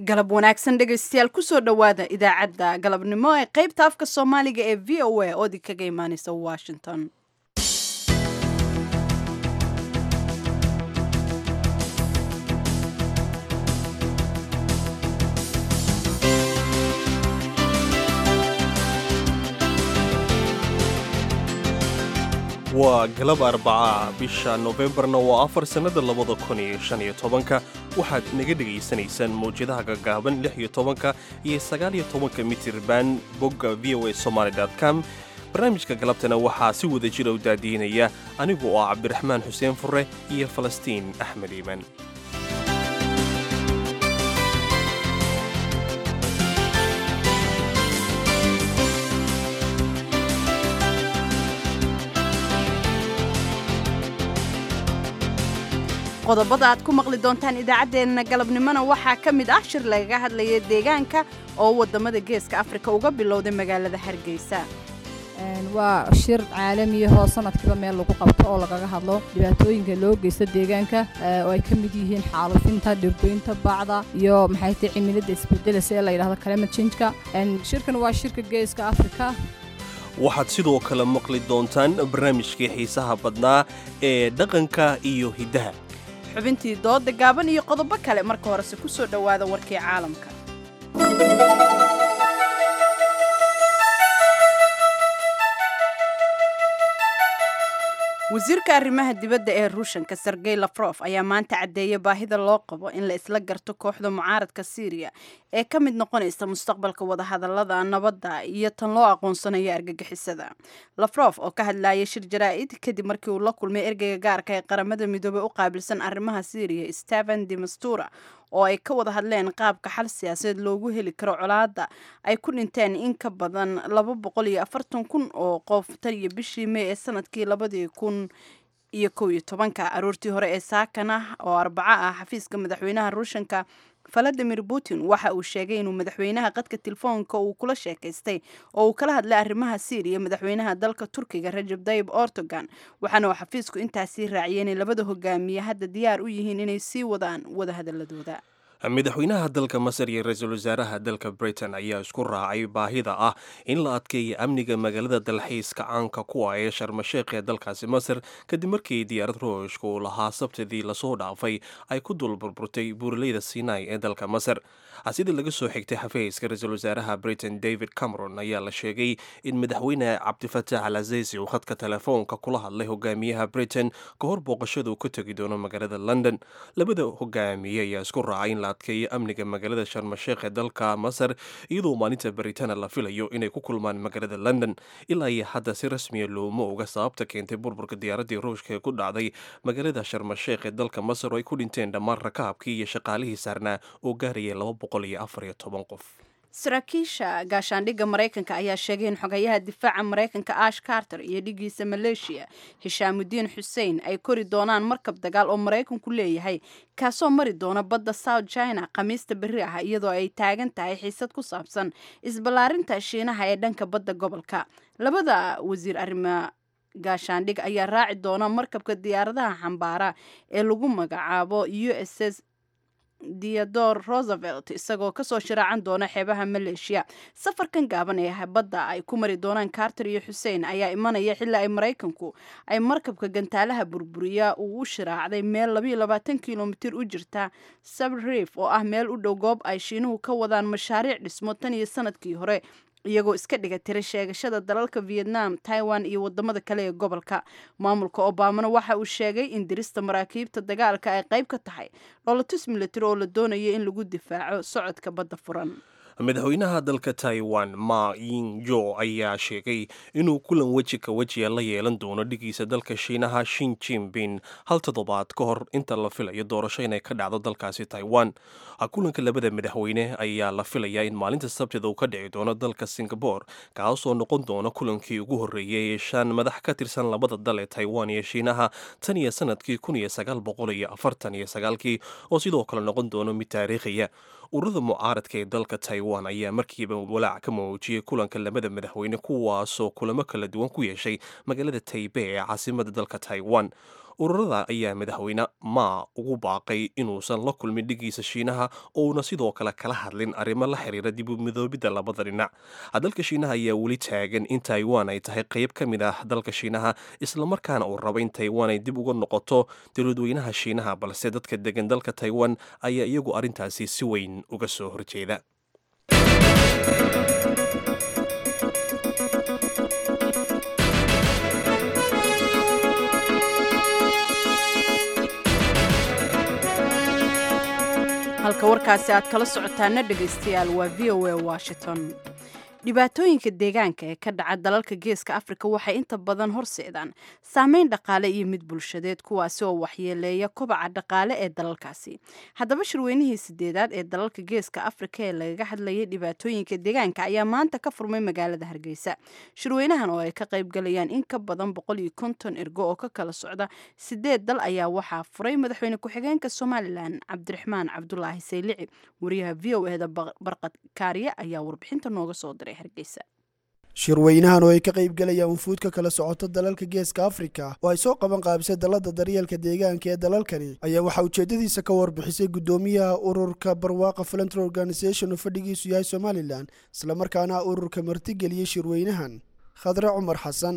galab wanaagsan dhegaystayaal kusoo dhowaada idaacadda galabnimo ee qaybta afka soomaaliga ee v o a oo idin kaga imaaneysa washington. waa galab arbaca bisha Noofembarna waa 4 sannada 2015 waxaad naga dhegaysanaysaan mawjadaha gaagaaban 16 iyo 19 mitirban bogga voasomali.com. barnaamijka galabtana waxaa si wada jira u daadiinaya anigu oo Cabdiraxmaan Xuseen Furre iyo Falastiin Axmed Iimaan. qodobada aad ku maqli doontaan idaacaddeenna galabnimona waxaa ka mid ah shir lagaga hadlaya deegaanka oo waddamada geeska afrika uga bilowday magaalada Hargeysa. waa shir caalami ah oo sanadkiiba meel lagu qabto oo lagaga hadlo dhibaatooyinka loo geysto deegaanka oo ay ka mid yihiin xaalufinta, dhirgoynta, bacda iyo maxay tahay cimilada isbedelaysa ee la yiraahdo climate change-ka. shirkan waa shirka geeska afrika. waxaad sidoo kale maqli doontaan barnaamijkii xiisaha badnaa ee dhaqanka iyo hiddaha, xubintii dooda gaaban iyo qodobo kale. marka horese ku soo dhowaada warkii caalamka. wasiirka arrimaha dibadda ee Ruushka Sergey Lavrov ayaa maanta cadeeyay baahida loo qabo in la isla garto kooxda mucaaradka Syria ee ka mid noqonaysa mustaqbalka wadahadallada nabadda iyo tan loo aqoonsanayo argagixisada. Lavrov oo ka hadlayay shir jaraa'id kadib markii uu la kulmay ergeyga gaarka ee qaramada midoobay u qaabilsan arrimaha Syria Staffan de Mistura oo ay ka wada hadleen qaabka xal siyaasadeed loogu heli karo colaadda ay ku dhinteen in ka badan 240,000 oo qof tan iyo bishii May ee sanadkii 2011. aroortii hore ee saakana oo Arbaca ah xafiiska madaxweynaha Ruushka Vladimir Putin waxa uu sheegay inuu madaxweynaha qadka telefoonka uu kula sheekaystay oo uu kala hadlay arrimaha Syria madaxweynaha dalka Turkiga Recep Tayyip Erdogan, waxaana uu xafiisku intaasi raaciyay in labada hogaamiye hadda diyaar u yihiin inay sii wadaan wada hadaladooda. madaxweynaha dalka Masar iyo ra'iisul wasaaraha dalka Britain ayaa isku raacay baahida ah in la adkeeyo amniga magaalada dalxiiska caanka ku ah ee Sharm el-Sheikh ee dalkaasi Masar kadib markii diyaarad Ruushka uu lahaa Sabtidii la soo dhaafay ay ku dul burburtay buuraleyda Sinai ee dalka Masar. Sidii laga soo xigtay xafiiska ra'iisul wasaaraha Britain David Cameron ayaa la sheegay in madaxweyne Cabdifataax al-Azizi uu khadka telefoonka kula hadlay hogaamiyaha Britain ka hor booqashada uu ka tagi doono magaalada London. labada hogaamiye ayaa isku raacay in la adkeeyo amniga magaalada Sharm el-Sheikh ee dalka Masar iyadoo maalinta Baritaan la filayo inay ku kulmaan magaalada London. ilaa iyo hadda si rasmi ah looma oga sababta keentay burburka diyaaradii Ruushka ee ku dhacday magaalada Sharm el-Sheikh ee dalka Masar oo ay ku dhinteen dhammaan rakaabkii iyo shaqaalihii saarnaa oo gaarayay 214 qof. saraakiisha gaashaandhigga Mareykanka ayaa sheegay in xogayaha difaaca Mareykanka Ash Carter iyo dhigiisa Malaysia Hishamuddin Hussein ay kori doonaan markab dagaal oo Mareykanku leeyahay kaasoo mari doona badda South China Khamiista berri ah iyadoo ay taagan tahay xiisad ku saabsan isballaarinta Shiinaha ee dhanka badda gobolka. labada wasiir arrimaha gaashaandhig ayaa raaci doona markabka diyaaradaha xambaara ee lagu magacaabo USS Theodore Roosevelt isagoo kasoo shiraacan doona xeebaha Malaysia. safarkan gaaban ee badda ay ku mari doonaan Carter iyo Hussein ayaa imanaya xilli ay Mareykanku ay markabka gantaalaha burburiya uu u shiraacday meel 22 kiilomitir u jirta Sable Reef oo ah meel u dhow goob ay Shiinuhu ka wadaan mashaariic dhismo tan iyo sanadkii hore iyagoo iska dhiga tiray sheegashada dalalka Vietnam, Taiwan iyo wadamada kale ee gobolka. maamulka Obama waxa uu sheegay in dirista maraakiibta dagaalka ay qayb ka tahay dholotus military oo la doonayo in lagu difaaco socodka badda furan. madaxweynaha dalka Taiwan Ma Ying-jeou ayaa sheegay inuu kulan weji ka weji la yeelan doono dhigiisa dalka Shiinaha Xi Jinping hal toddobaad ka hor inta la filayo doorasho inay ka dhacdo dalkaasi Taiwan. kulanka labada madaxweyne ayaa la filayaa in maalinta Sabtida uu ka dhici doono dalka Singapore kaasoo noqon doona kulankii ugu horreeyay ee shan madax ka tirsan labada dal ee Taiwan iyo Shiinaha tan iyo sanadkii 1949 oo sidoo kale noqon doono mid taariikhiya. ururada mucaaradka ee dalka Taiwan ayaa markiiba walaac ka muujiyay kulanka labada madaxweyne kuwaasoo kulamo kala duwan ku yeeshay magaalada Taipei ee caasimadda dalka Taiwan. ururada ayaa madaxweyne ma ugu baaqay inuusan la kulmin dhigiisa shiinaha ouna sidoo kale kala hadlin arrimo la xiriira dib u midoobidda labada dhinac dalka shiinaha ayaa weli taagan in taiwan ay tahay qayb ka mid ah dalka shiinaha islamarkaana uu rabo in taiwan ay dib uga noqoto dowladweynaha shiinaha balse dadka degan dalka taiwan ayaa iyagu arrintaasi si weyn uga soo horjeeda. halka warkaasi aad kala socotaana dhegaystayaal waa VOA Washington. dhibaatooyinka deegaanka ee ka dhaca dalalka geeska Afrika waxay inta badan horseedaan saameyn dhaqaale iyo mid bulshadeed kuwaasi oo waxyeeleeya kobaca dhaqaale ee dalalkaasi. haddaba shirweynihii 8aad ee dalalka geeska Afrika ee lagaga hadlayay dhibaatooyinka deegaanka ayaa maanta ka furmay magaalada Hargeysa. shirweynahan oo ay ka qayb galayaan in ka badan 150 ergo oo ka kala socda 8 dal ayaa waxaa furay madaxweyne ku-xigeenka Somaliland Cabdiraxmaan Cabdulaahi Saylici. wariyaha VOA-da Barqad Kaariye ayaa warbixinta nooga soo diray Hargeysa. shirweynahan oo ay ka qayb galayaan wufuud ka kala socota dalalka geeska Afrika oo ay soo qaban qaabisay dalada daryeelka deegaanka ee dalalkani ayaa waxa ujeedadiisa ka warbixisay gudoomiyaha ururka Barwaaqo Voluntary Organization oo fadhigiisu yahay Somaliland isla markaana ururka martigeliyay shirweynahan Khadra Umar Xasan.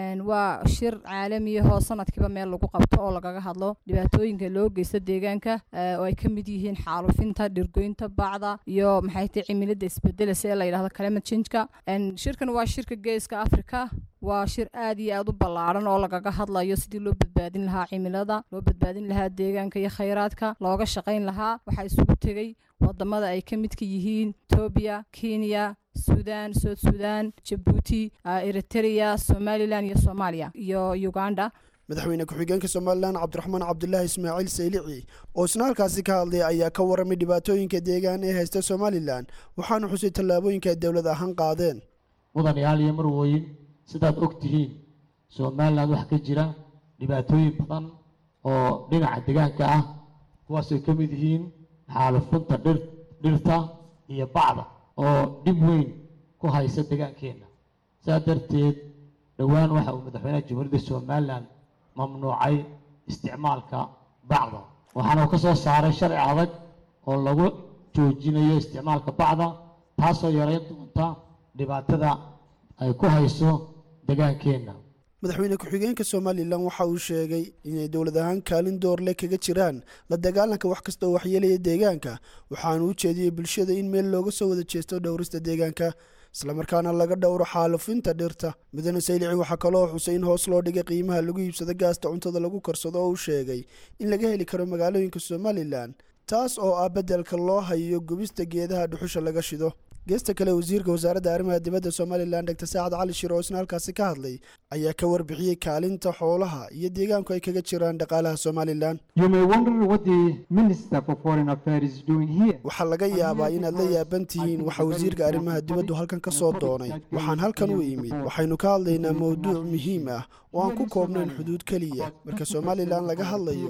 waa shir caalami ah oo sanadkiiba meel lagu qabto oo lagaga hadlo dhibaatooyinka loo geysto deegaanka oo ay ka mid yihiin xaalufinta dhirgoynta bacda iyo maxay tahay cimilada isbedelaysa ee la yiraahdo climate change-ka. shirkan waa shirka geeska Afrika waa shir aad iyo aad u ballaaran oo lagaga hadlayo sidii loo badbaadin lahaa cimilada, loo badbaadin lahaa deegaanka iyo khayraadka, looga shaqayn lahaa. waxaa isugu tegay wadamada ay ka midka yihiin Ethiopia, Kenya, Sudan, South Sudan, Djibouti, Eritrea, Somaliland iyo Soomaaliya iyo Uganda. madaxweyne ku-xigeenka Somaliland Cabdiraxmaan Cabdulaahi Ismaaciil Saylici oo isna halkaasi ka hadlay ayaa ka waramay dhibaatooyinka deegaan ee haysta Somaliland waxaana xusay tallaabooyinka ay dawlad ahaan qaadeen. mudanayaal iyo marwooyin sidaad ogtihiin Somaliland wax ka jira dhibaatooyin badan oo dhinaca deegaanka ah kuwaas ay ka mid yihiin xaalufinta dhirta iyo bacda oo dib weyn ku haysa deegaankeena. sidaa darteed dhowaan waxa uu madaxweynaha jamhuuriyadda Somaliland mamnuucay isticmaalka bacda waxaana uu ka soo saaray sharci adag oo lagu joojinayo isticmaalka bacda taasoo yareyn doonta dhibaatada ay ku hayso deegaankeena. madaxweyne ku-xigeenka Somaliland waxa uu sheegay inay dawlad ahaan kaalin door leh kaga jiraan la dagaalanka wax kasta oo waxyeelaya deegaanka waxaana uu jeediyay bulshada in meel looga soo wada jeesto dhowrista deegaanka isla markaana laga dhowro xaalufinta dhirta. madaxweyne Saylici waxa kaloo xusay in hoos loo dhigay qiimaha lagu iibsado gaasta cuntada lagu karsado oo uu sheegay in laga heli karo magaalooyinka Somaliland taas oo ah bedelka loo hayo gubista geedaha dhuxusha laga shido. geesta kale wasiirka wasaaradda arrimaha dibadda Somaliland Dr. Saacad Cali Shiro oo halkaasi ka hadlay ayaa ka warbixiyay kaalinta xoolaha iyo deegaanku ay kaga jiraan dhaqaalaha Somaliland. You may wonder what the Minister for Foreign Affairs is doing here. waxa laga yaabaa inaad la yaaban tihiin waxa wasiirka arrimaha dibaddu halkan ka soo doonay. waxaan halkan u imid waxaynu ka hadlaynaa mowduuc muhiim ah oo aan ku koobnayn xuduud kaliya. marka Somaliland laga hadlayo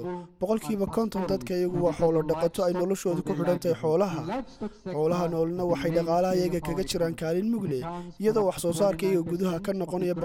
50% dadka iyagu waa xoolo dhaqato ay noloshoodu ku xidhan tahay xoolaha noolna waxay dhaqaalaha iyaga kaga jiraan kaalin mug leh iyadoo wax soo saarka iyo gudaha ka noqonaya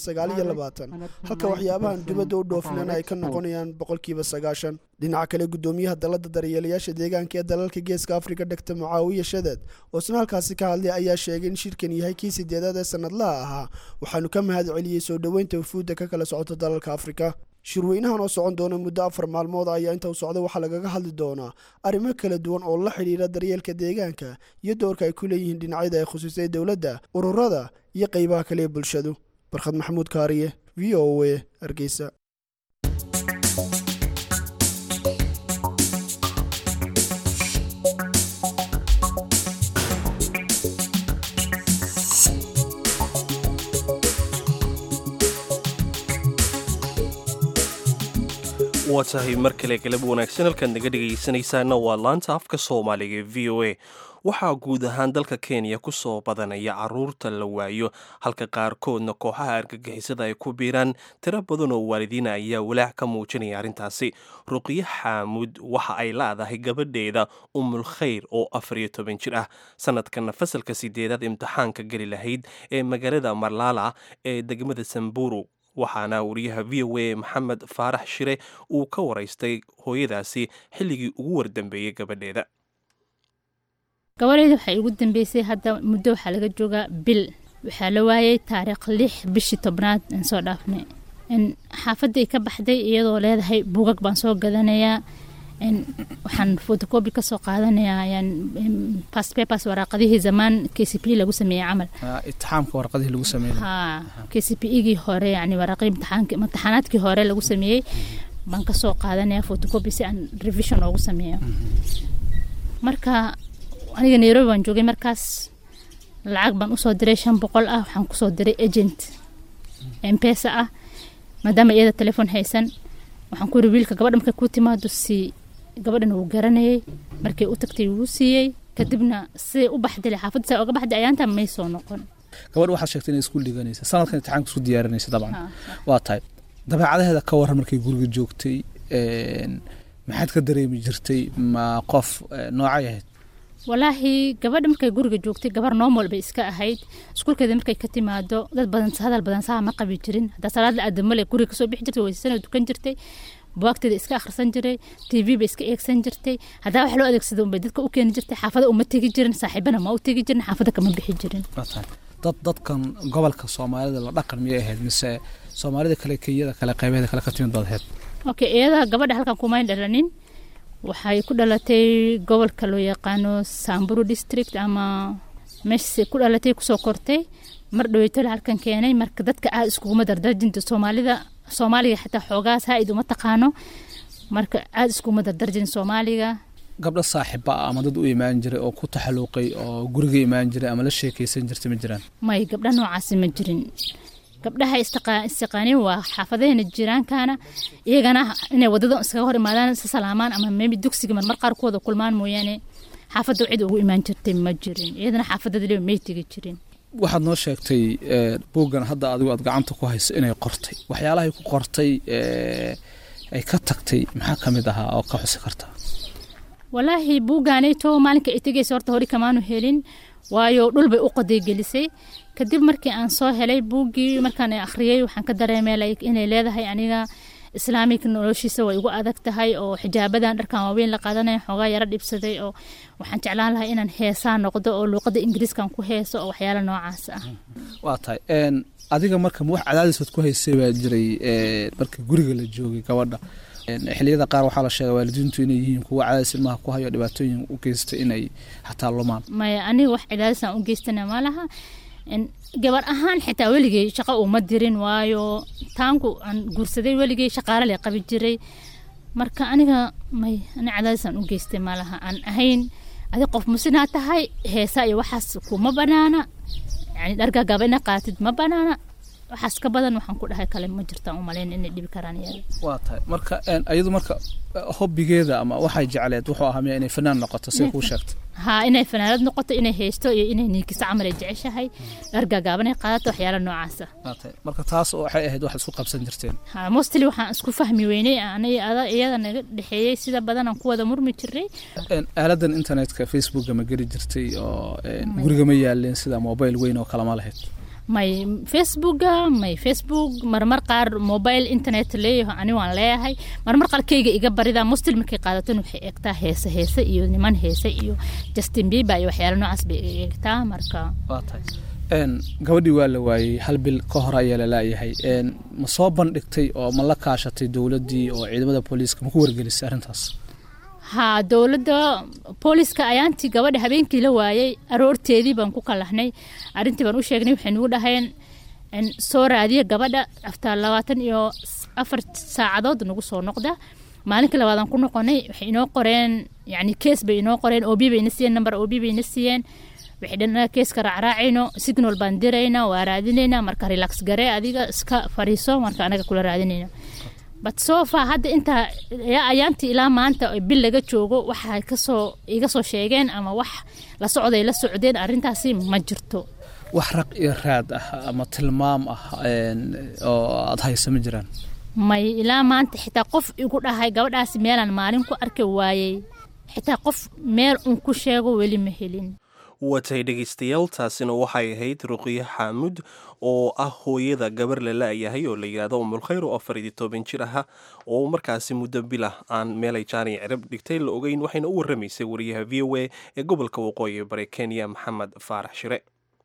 29%, halka waxyaabahan dibadda u dhoofinana ay ka noqonayaan 90%. dhinaca kale gudoomiyaha dalada daryeelayaasha deegaanka ee dalalka geeska Afrika Dr. Mucaawiye Shadad oo isna halkaasi ka hadlay ayaa sheegay in shirkan yahay kii 8aad ee sanadlaha ahaa waxaanu ka mahadceliyay soo dhaweynta wufuudda ka kala socota dalalka Afrika. shirweynahan oo socon doona muddo 4 maalmood ayaa inta uu socdo waxa lagaga hadli doonaa arrimo kala duwan oo la xiriira daryeelka deegaanka iyo doorka ay ku leeyihiin dhinacyada ay khusisay dawladda, ururada iyo qaybaha kale ee bulshadu. Barkhad Maxamuud Kaariye, VOA, Hargeysa. waa tahay mar kale galab wanaagsan halkaad naga dhegaysanaysaana waa laanta afka Soomaaliga ee VOA. waxaa guud ahaan dalka Kenya ku soo badanaya caruurta la waayo halka qaarkoodna kooxaha argagixisada ay ku biiraan. tiro badan oo waalidiin ayaa walaac ka muujinaya arrintaasi. Ruqiye Xaamud waxa ay leedahay gabadheeda Umul Khayr oo 14 jir ah sanadkan fasalka 8aad imtixaanka gali lahayd ee magaalada Marlala ee degmada Samburu waxaana wariyaha v o a maxamed faarax shire uu ka waraystay hooyadaasi xilligii ugu wardambeeyey gabadheeda. gabadheeda waxay ugu dambeysay hadda muddo waxaa laga joogaa bil. waxaa la waayay taariikh 6 bishii 10aad aan soo dhaafnay. xaafadday ka baxday iyadoo leedahay buugag baan soo gadanayaa. waxaan photocopy ka soo qaadanayaa past papers waraaqadihii zaman KCP lagu sameeyay camal. imtixaanka warqadihii lagu sameeyay. KCPE-gii hore yani waraaqii imtixaanaadkii hore lagu sameeyay baan ka soo qaadanayaa photocopy si aan revision ugu sameeyo. marka aniga Nairobi waan joogay markaas lacag baan usoo diray 500 ah waxaan kusoo diray agent M-Pesa ah maadaama iyada telefoon haysan waxaan ku yiri wiilka gabadha markay ku timaado si gabadhan uu garanayay markay u tagtay uu siiyay kadibna si u baxday xaafadda oo baxday ayaanta ma soo noqon. gabadha waxaad sheegtay inay isku dhiganaysa sanadkan imtixaanka isku diyaarinaysa dabcan waa tahay dabeecadaheeda ka waran markay guriga joogtay maxaad ka dareemi jirtay ma qof noocay ahayd walaahi gabadha markay guriga joogtay gabar normal bay iska ahayd iskuulkeeda markay ka timaado dad badan hadal badan saa ma qabi jirin hada salaad la aadamale guriga soo bixi jirtay waysan dukan jirtay buugteeda iska akhrisan jiray TV ba iska eegsan jirtay hada wax loo adeegsado bay dadka u keen jirtay xaafada uma tagi jirin saaxiibana ma u tagi jirin xaafada kama bixi jirin dadkan gobolka Soomaalida la dhaqan miyay ahayd mise Soomaalida kale Kenyada kale qaybaha kale ka timid baad okay iyada gabadha halkan kuma dhalanin waxay ku dhalatay gobolka loo yaqaano Samburu district ama meesha ku dhalatay ku soo kortay mar dhaweyto halkan keenay marka dadka aad isku dardarjinta Soomaaliga xitaa xoogaas ha iduma taqaano marka aad isku dardarjin Soomaaliga gabdha saaxiiba ama dad u iimaan jiray oo ku taxaluuqay oo guriga iimaan jiray ama la sheekaysan jirtay ma jiraan may gabdha noocaas ma jirin gabdhaha istiqaani waa xaafadeena jiraankana iyagana inay wadada iskaga hor imaadaan salaamaan ama maybe dugsiga mar qaar kooda kulmaan mooyane xaafada cid ugu iimaan jirtay ma jirin iyadana xaafadada leeyo may tigi jirin waxaad noo sheegtay buugan hadda adigu aad gacanta ku hayso inay qortay waxyaalaha ay ku qortay ay ka tagtay maxaa kamid ahaa oo ka xusi karta walaahi buugaanayto maalinka ay tagaysay horta hore kamaanu helin waayo dhul bay u qoday gelisay kadib markii aan soo helay buugii markaan akhriyay waxaan ka dareemay inay leedahay aniga islaamika noloshiisa way ugu adag tahay oo xijaabadan dharkan waaweyn la qaadanayo xogaa yara dhibsaday oo waxaan jeclaan lahaa inaan heesaa noqdo oo luqadda ingiriiskan ku heeso oo waxyaalo noocaas ah waa tahay adiga marka wax cadaadis ku haysay baa jiray marka guriga la joogay gabadha xilliyada qaar waxaa la sheegay waalidiintu inay yihiin kuwa cadaadis ilmaha ku hayo dhibaatooyin u geysta inay xataa lumaan maya aniga wax cadaadis aan u geystana ma laha gabar ahaan xitaa weligay shaqo uma dirin waayo taanku aan guursaday weligay shaqaale la qabi jiray marka aniga may ani cadaadis aan u geystay ma laha aan ahayn adi qof musina tahay heesa iyo waxaas kuma banaana yani dharka gabadha qaatid ma banaana waxaas ka badan waxaan ku dhahay kale ma jirtaan u maleyn inay dhibi karaan iyaga waa tahay marka ayadu marka hobbigeeda ama waxay jecleed wuxuu ahaa inay fanaan noqoto sida ku sheegtay inay fanaanad noqoto inay haysto iyo inay ninkisa camal ay jeceshahay dharka gaabanay qaadato waxyaalo noocaas ah marka taas waxay ahayd wax isku qabsan jirteen mostly waxaan isku fahmi weynay iyada naga dhaxeeyay sida badan aan ku wada murmi jiray aaladan internetka Facebook ma geli jirtay oo guriga ma yaaleen sida mobile weyn oo kala ma lahayd may Facebook marmar qaar mobile internet leeyahay ani waan leeyahay marmar qaar keyga iga barida muslim markay qaadato waxay eegtaa heesa iyo niman heesa iyo Justin Bieber iyo waxyaalo noocaas bay eegtaa marka waa tahay gabadhii waa la waayay hal bil ka hor ayaa la laayahay ma soo bandhigtay oo ma la kaashatay dawladii oo ciidamada booliiska ma ku wargelisay arintaas dawladda booliiska ayaantii gabadha habeenkii la waayay aroorteedii baan ku kalahnay arintii baan u sheegnay waxay nagu dhaheen soo raadiya gabadha after 24 saacadood nagu soo noqda maalinka labaad aan ku noqonay waxay inoo qoreen yani case bay inoo qoreen OB bay ina siiyeen number OB bay ina siiyeen waxay dhanaa case-ka raacraacayno signal baan dirayna waa raadinayna marka relax garee adiga iska fariiso marka anaga kula raadinayna but so far hadda inta ayaantii ilaa maanta bil laga joogo waxa iga soo sheegeen ama wax la socdeen arintaasi ma jirto wax raq iyo raad ah ama tilmaam ah oo aad hayso ma jiraan may ilaa maanta xitaa qof igu dhahay gabadhaasi meelan maalin ku arkay waayay xitaa qof meel un ku sheego weli ma helin watay dhegaystayaal taasina waxay ahayd ruqyo xaamud oo ah hooyada gabar la la'yahay oo la yidhaahdo umulkhayr oo 14 jir aha oo markaasi muddo bilah aan meelay jaani cirib dhigtay la ogeyn waxayna u warramaysay wariyaha v o a ee gobolka waqooyi bari Kenya Maxamed Faarax Shire.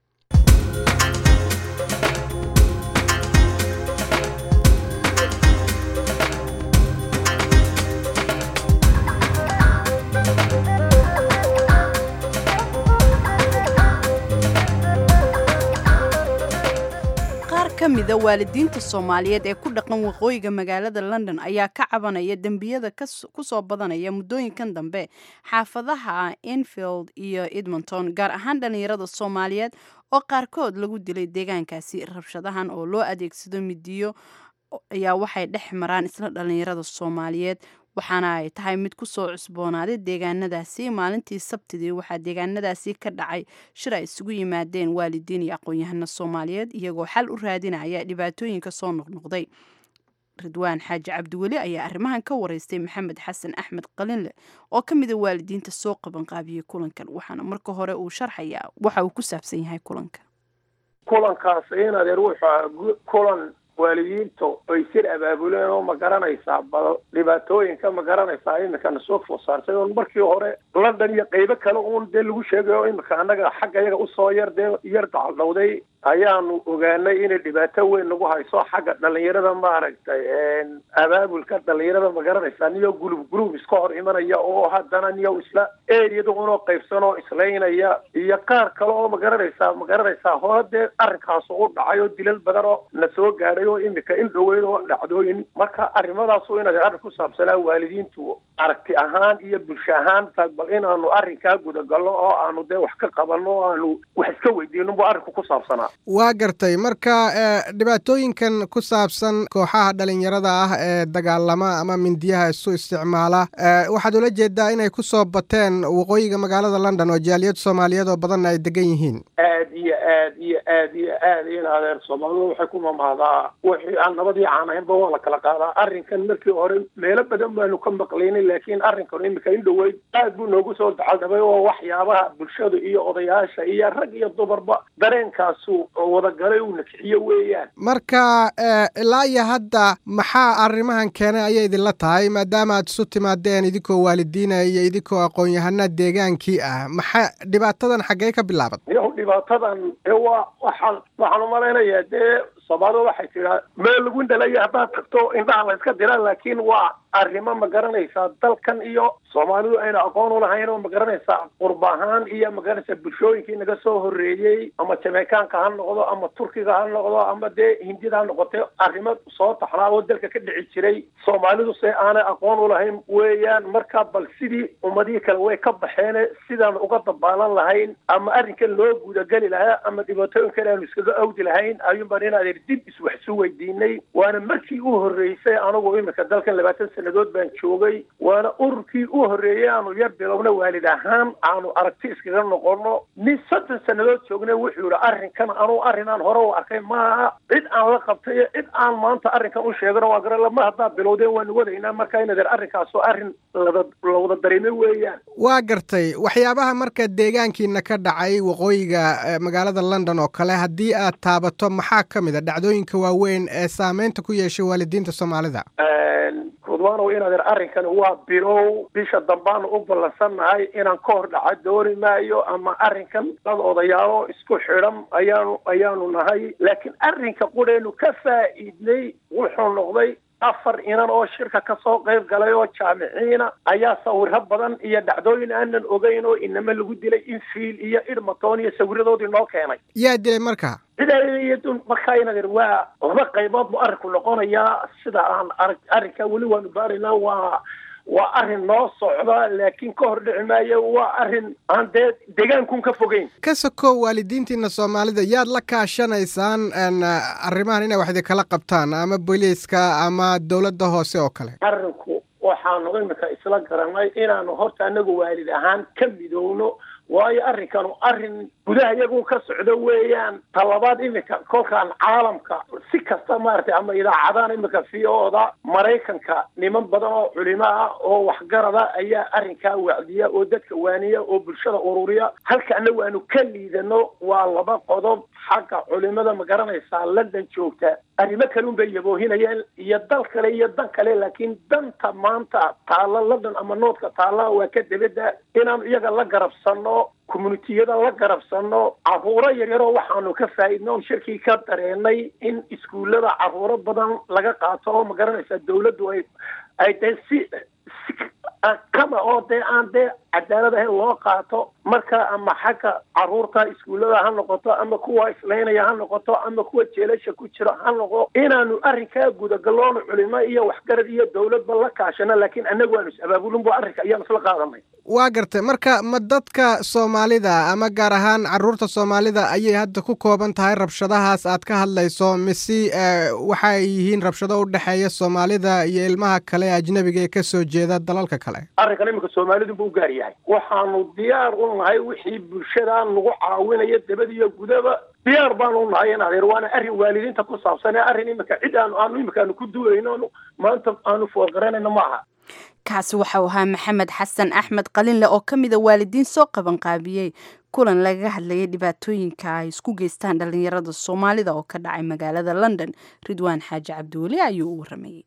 kamida waalidiinta Soomaaliyeed ee ku dhaqan waqooyiga magaalada London ayaa ka cabanaya dambiyada ku soo badanaya muddooyinkan dambe xaafadaha Enfield iyo Edmonton gaar ahaan dhalinyarada Soomaaliyeed oo qaarkood lagu dilay deegaankaasi. Rabshadahan oo loo adeegsado midiyo ayaa waxay dhex maraan isla dhalinyarada Soomaaliyeed waxaana ay tahay mid ku soo cusboonaaday deegaanadaasi. Maalintii Sabtidii waxaa deegaanadaasi ka dhacay shir ay isugu yimaadeen waalidiin iyo aqoon-yahano Soomaaliyeed iyagoo xal u raadinaya dhibaatooyinka soo noqnoqday. Ridwaan Xaaji Cabdiweli ayaa arrimahan ka wareystay Maxamed Xasan Axmed Qalinle oo ka mid ah waalidiinta soo qaban qaabiyay kulankan, waxaana marka hore uu sharxayaa waxa uu ku saabsan yahay kulanka. Kulankaas in adeer wuxuu kulan waalidiintu ay sir abaabuleen oo ma garanaysaa bal dhibaatooyinka ma garanaysaa imika soo foosaarsay oo markii hore London iyo qaybo kale oo lagu sheegayo imika anaga xagga iyaga u soo yar dacaldowday ayaanu ogaanay in dhibaato weyn lagu hayso xagga dhalinyarada maaragtay abaabulka dhalinyarada ma garanaysaa niyo gulub iska hor imanaya oo haddana niyo isla eeriyada uunoo qaybsanoo islaynaya iyo qaar kale oo ma garanaysaa hore arrinkaas u dhacay oo dilal badan oo na soo gaadhay oo imika in dhaweyn oo dhacdooyin marka arrimadaas oo inaad arrin ku saabsanaa waalidiintu aragti ahaan iyo bulsho ahaan bal inaanu arrinkaa gudagalno oo aanu wax ka qabanno oo aanu wax iska weydiino buu arrinku ku saabsanaa. waa gartay marka dhibaatooyinkan ku saabsan kooxaha dhalinyarada ah ee dagaalama ama mindiyaha isu isticmaala waxaad ula jeedaa inay ku soo bateen waqooyiga magaalada London oo jaaliyad Soomaaliyeed oo badan ay degan yihiin. aad in adeer Soomaalidu waxay ku mamahdaa wixii aan nabadii caanaynba waa la kala qaadaa. arrinkan markii hore meelo badan baanu ka maqlaynay laakiin arrinkan imika in dhaweyd aad buu noogu soo dacaldhabay oo waxyaabaha bulshada iyo odayaasha iyo rag iyo dumarba dareenkaasu wada galay uu nakixiyo weeyaan. marka ilaa iyo hadda maxaa arrimahan keenay ayay idinla tahay maadaama aad isu timaadeen idinkoo waalidiina iyo idinkoo aqoon-yahana deegaankii ah maxaa dhibaatadan xaggee ka bilaabat? dhibaatadan waxaan u malaynayaa Soomaalidu waxay tiraa meel lagu dhalay haddaad tagto indhaha la iska diraa laakiin waa arrimo ma garanaysaa dalkan iyo Soomaalidu ayna aqoon u lahayn oo ma garanaysaa qurbahaan iyo ma garanaysaa bulshooyinkii naga soo horeeyay ama Jamaicaanka ha noqdo ama Turkiga ha noqdo ama Hindida ha noqoto arrimo soo taxnaa oo dalka ka dhici jiray Soomaalidu si aan aqoon u lahayn weeyaan. marka bal sidii ummadii kale way ka baxeen sidaan uga dabaalan lahayn ama arrinkan loo gudagali lahaa ama dhibaatooyinka aan iskaga awdi lahayn ayuu baan dib wax soo weydiinay waana markii uu horeysay anagu imika dalkan 20 sanadood baan joogay waana ururkii uu horeeyay aanu yar bilowna waalid ahaan aanu aragti iskaga noqono ni 3 sanadood joognay wuxuu yiri arrinkan arrinaan hore u arkay ma cid aan la qabtay cid aan maanta arrinkan u sheegano waa garan lama hadda bilowday waan wadaynaa marka inaad arrinkaas oo arrin la wada dareemay weeyaan. waa gartay waxyaabaha marka deegaankiina ka dhacay waqooyiga magaalada London oo kale haddii aad taabato maxaa kamid dhacdooyinka waaweyn ee saameynta ku yeeshay waalidiinta Soomaalida? Rudwaano inaad arrinkan waa bilow bisha dambaan u ballansanahay inaan ka hor dhaca dooni maayo ama arrinkan dad odayaalo isku xidhan ayaanu nahay laakiin arrinka qudheenu ka faa'iidnay wuxuu noqday 4 inan oo shirka ka soo qayb galay oo jaamiciina ayaa sawirro badan iyo dhacdooyin aanan ogeyn oo inama lagu dilay Enfield iyo Edmonton iyo sawiradoodii noo keenay. yaa dilay marka? marka inaad waa laba qaybood mu arrinku noqonayaa sida aan arrinka weli waanu baaraynaa waa arrin noo socda laakiin ka hor dhici maayo waa arrin aan deegaankun ka fogeyn. ka sokow waalidiintiina Soomaalida yaad la kaashanaysaan arrimahan inay wax kala qabtaan ama booliiska ama dawladda hoose oo kale? arrinku waxaanu imika isla garanay inaanu horta anagu waalid ahaan ka midowno waayo arrinkanu arrin gudaha iyagu ka socdo weeyaan. talabaad iminka kolkaan caalamka si kasta maaragtay ama idaacadahan iminka VO-da Maraykanka niman badan oo culimo ah oo waxgarada ayaa arrinkaa wacdiya oo dadka waaniya oo bulshada ururiya. halka anagu aanu ka liidano waa laba qodob. xagga culimada ma garanaysaa London joogta arrimo kale un bay yaboohinayaan iyo dal kale iyo dan kale, laakiin danta maanta taala London ama noodka taala waa ka dibadda inaan iyaga la garabsano, communitiyada la garabsano. caruuro yaryaroo waxaanu ka faa'iidno shirkii ka dareenay in iskuullada caruuro badan laga qaato oo ma garanaysaa dawladdu ay tahay si kama oo dee aan dee cadaalad ahayn loo qaato. marka ama xagga caruurta iskuullada ha noqoto ama kuwa islaynaya ha noqoto ama kuwa jeelasha ku jira ha noqo, inaanu arrinkaa gudagaloon culimo iyo waxgarad iyo dawladba la kaashano, laakiin anagu aanu is-abaabulin bu arrinka ayaan isla qaadanay. waa gartay. marka ma dadka Soomaalida ama gaar ahaan caruurta Soomaalida ayay hadda ku kooban tahay rabshadahaas aad ka hadlayso, mise waxay yihiin rabshado u dhexeeya Soomaalida iyo ilmaha kale ajnabiga ee ka soo jeeda dalalka kale? arrinkan iminka Soomaalidu buu gaar yahay. waxaanu diyaar u nahay wixii bulshada lagu caawinayo dabad iyo gudaba diyaar baan u nahay. adeer waana arrin waalidiinta ku saabsan, arrin iminka cid aanu iminka ku duulayno maanta aanu foolgaranayno maaha. kaasi waxa uu ahaa Maxamed Xasan Axmed Qalinle oo ka mid ah waalidiin soo qaban qaabiyey kulan laga hadlayay dhibaatooyinka ay isku geystaan dhalinyarada Soomaalida oo ka dhacay magaalada London. Ridwaan Xaaji Cabdiweli ayuu u waramayay.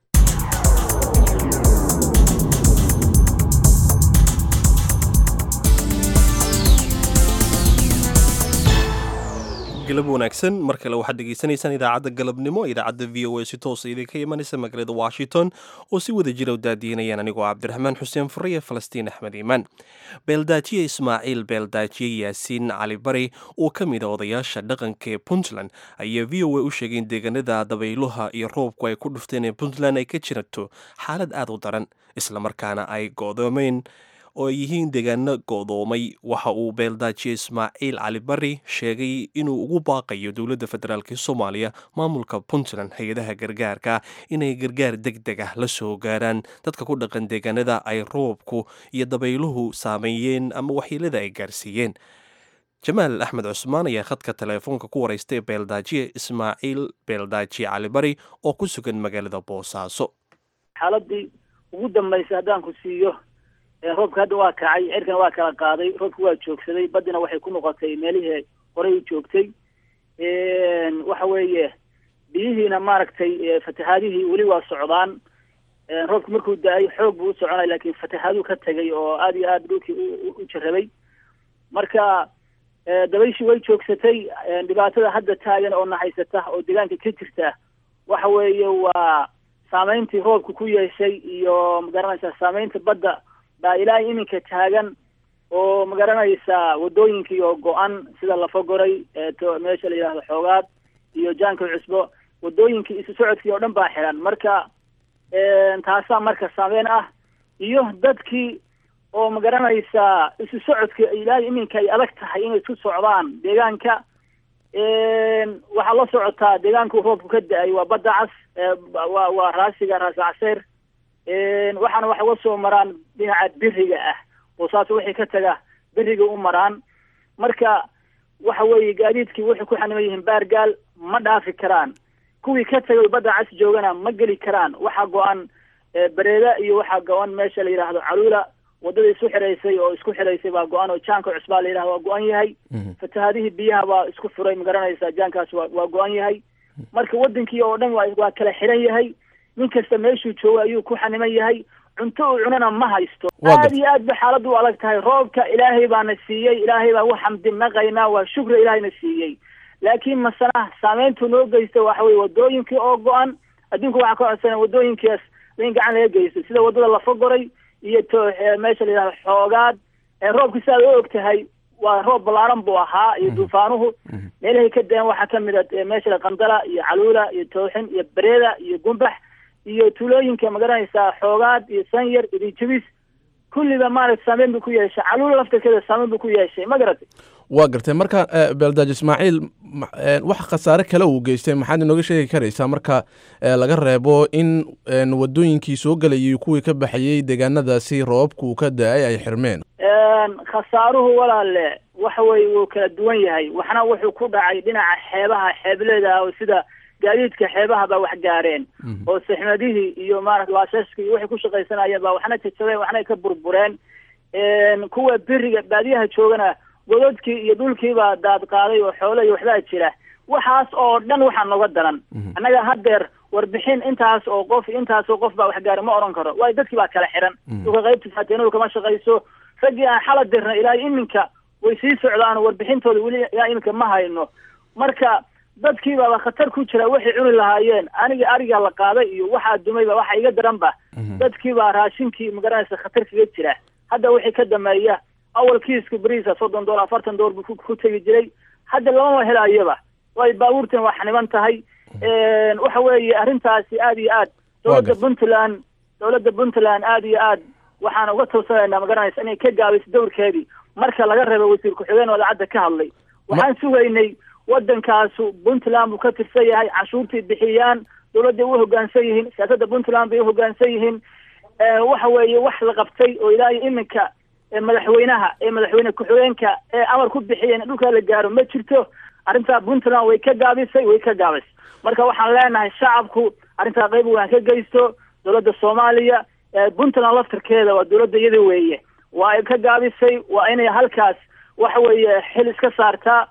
galab wanaagsan mar kale waxaad dhegaysanaysaan idaacadda galabnimo idaacadda VOA si toosa idinka imanaysa magaalada Washington oo si wada jira u daadiinayaan anigoo Cabdiraxmaan Xuseen Fure iyo Falastiin Axmed Iimaan. beeldaajiye Ismaaciil beeldaajiye Yaasiin Cali Bari oo ka mid ah odayaasha dhaqanka ee Puntland ayaa VOA u sheegay in deegaanada dabayluha iyo roobku ay ku dhufteen ee Puntland ay ka jirto xaalad aad u daran isla markaana ay go'doomeen oo yihiin deegaano go'doomay. waxa uu beeldaajiye Ismaaciil Cali Bari sheegay inuu ugu baaqayo dowladda federaalk ee Soomaaliya, maamulka Puntland, hay-adaha gargaarka inay gargaar degdeg ah la soo gaaraan dadka ku dhaqan deegaanada ay roobku iyo dabayluhu saameeyeen ama waxyeelada ay gaarsiiyeen. Jamaal Axmed Cusmaan ayaa khadka teleefoonka ku waraystay beeldaajiye Ismaaciil beeldaajiye Cali Bari oo ku sugan magaalada Boosaaso. xaaladii ugu dambeysay haddaan ku siiyo, roobka hadda waa kacay, cirkana waa kala qaaday, roobka waa joogsaday, badina waxay ku noqotay meelihii horey u joogtay. waxa weeye biyihiina maaragtay fatahaadihii weli waa socdaan. roobka markuu da-ay xoog buu u soconay, laakiin fatahaaduu ka tegay oo aada iyo aada dhulkii u jarabay. marka dabayshii way joogsatay. dhibaatada hadda taagan oo nahaysata oo deegaanka ka jirta waxa weeye waa saameyntii roobka ku yeeshay iyo magaranaysaa saameynta badda baa ilaahay iminka taagan oo magaranaysaa wadooyinkii oo go-an sida Lafogoray meesha la yidhaahdo Xoogaad iyo Jaanka Cusbo, wadooyinkii isu socodkii oo dhan baa xiran. marka taasaa marka saameyn ah, iyo dadkii oo magaranaysaa isu socodka ilaahay iminka ay adag tahay inay isku socdaan deegaanka. waxaa la socotaa deegaanku roobku ka da-ay waa badda cas, waa raasiga raasi caseer. waxaana wax uga soo maraan dhinaca biriga ah oo saas wixii ka taga biriga u maraan. marka waxa weeye gaadiidkii waxay ku xaniman yihiin baargaal, ma dhaafi karaan. kuwii ka tagay badda cas joogana ma geli karaan. waxaa go-an bareeda iyo waxaa go-an meesha la yidhaahdo Caluula, wadada isu xiraysay oo isku xiraysay baa go-an oo Jaanka Cusbaa la yidhahdo waa go-an yahay. fatahaadihii biyaha baa isku furay, magaranaysaa Jaankaas waa go-an yahay. marka wadankii oo dhan waa kala xiran yahay. nin kasta meeshuu joogo ayuu ku xaniman yahay. cunto uu cunana ma haysto. aad iyo aad ba xaaladdu u adag tahay. roobka ilaahay baana siiyey, ilaahay baa u xamdi naqaynaa, waa shukri ilaahayna siiyey. laakiin masana saameyntu noo geysta waxa weye wadooyinkii oo go-an. adduunka waxaa ka codsana wadooyinkaas in gacan laga geysto, sida wadada Lafogoray iyo meesha la yidhahdo Xoogaad. roobka sidaad u og tahay waa roob balaaran buu ahaa iyo duufaanuhu. meelahay ka dayan waxaa ka mid a meesha Qandala iyo Caluula iyo Tooxin iyo Bareeda iyo Gumbax iyo tuulooyinka magaranaysaa Xoogaad iyo Sanyar iyo Jabis kulliba maaragta saameyn buu ku yeeshay caluula laftarkeeda saameyn buu ku yeeshay ma garatay waa gartay marka beeldaaji ismaaciil wax khasaare kale uu geystay maxaad inooga sheegi karaysaa marka laga reebo in wadooyinkii soo gelayay kuwii ka baxayey deegaanadaasi roobabku ka da-ay ay xirmeen khasaaruhu walaale waxa weye wuu kala duwan yahay waxna wuxuu ku dhacay dhinaca xeebaha xeebleeda oo sida gaadiidka xeebaha baa wax gaareen oo saxmadihii iyo maarata laashashkii iyo waxay ku shaqaysanayeen baa waxna jajabeen waxna ka burbureen kuwa beriga baadiyaha joogana gododkii iyo dhulkiibaa daad qaaday oo xoolo iyo waxbaa jira waxaas oo dhan waxaa nooga daran annaga haddeer warbixin intaas oo qof baa wax gaari ma oran karo waayo dadkii baa kala xiran dhulka qaybta faateenadu kama shaqayso raggii aan xala dirna ilaa iminka way sii socdaan warbixintooda weli ilaa iminka ma hayno marka dadkii baaba khatar ku jira waxay cuni lahaayeen aniga ariga la qaaday iyo waxaa dumayba waxa iga daranba dadkii baa raashinkii magaranaysa khatar kaga jira hadda wixii ka dameeya awal kiiska bariisa $30 $40 buu ku tegi jiray hadda lama helaayaba way baabuurtan wax xaniban tahay waxa weeye arrintaasi aad iyo aad dowladda Puntland aad iyo aad waxaan uga toosaneynaa magaranaysa inay ka gaabiso dowrkeedii marka laga reebo wasiir ku-xigeen wadaacadda ka hadlay waxaan sugaynay waddankaasu Puntland buu ka tirsan yahay cashuurtii bixiyaan dowladda u hoggaansan yihiin siyaasadda Puntland bay u hoggaansan yihiin waxa weeye wax la qabtay oo ilaa iminka madaxweyne ku-xigeenka amar ku bixiyeen dhulka la gaaro ma jirto arrintaa Puntland way ka gaabisay marka waxaan leenahay shacabku arrintaa qayb weyn ka geysto dowladda Soomaaliya Puntland laftarkeeda waa dowladda iyada weeye waa ay ka gaabisay waa inay halkaas waxa weeye xil iska saartaa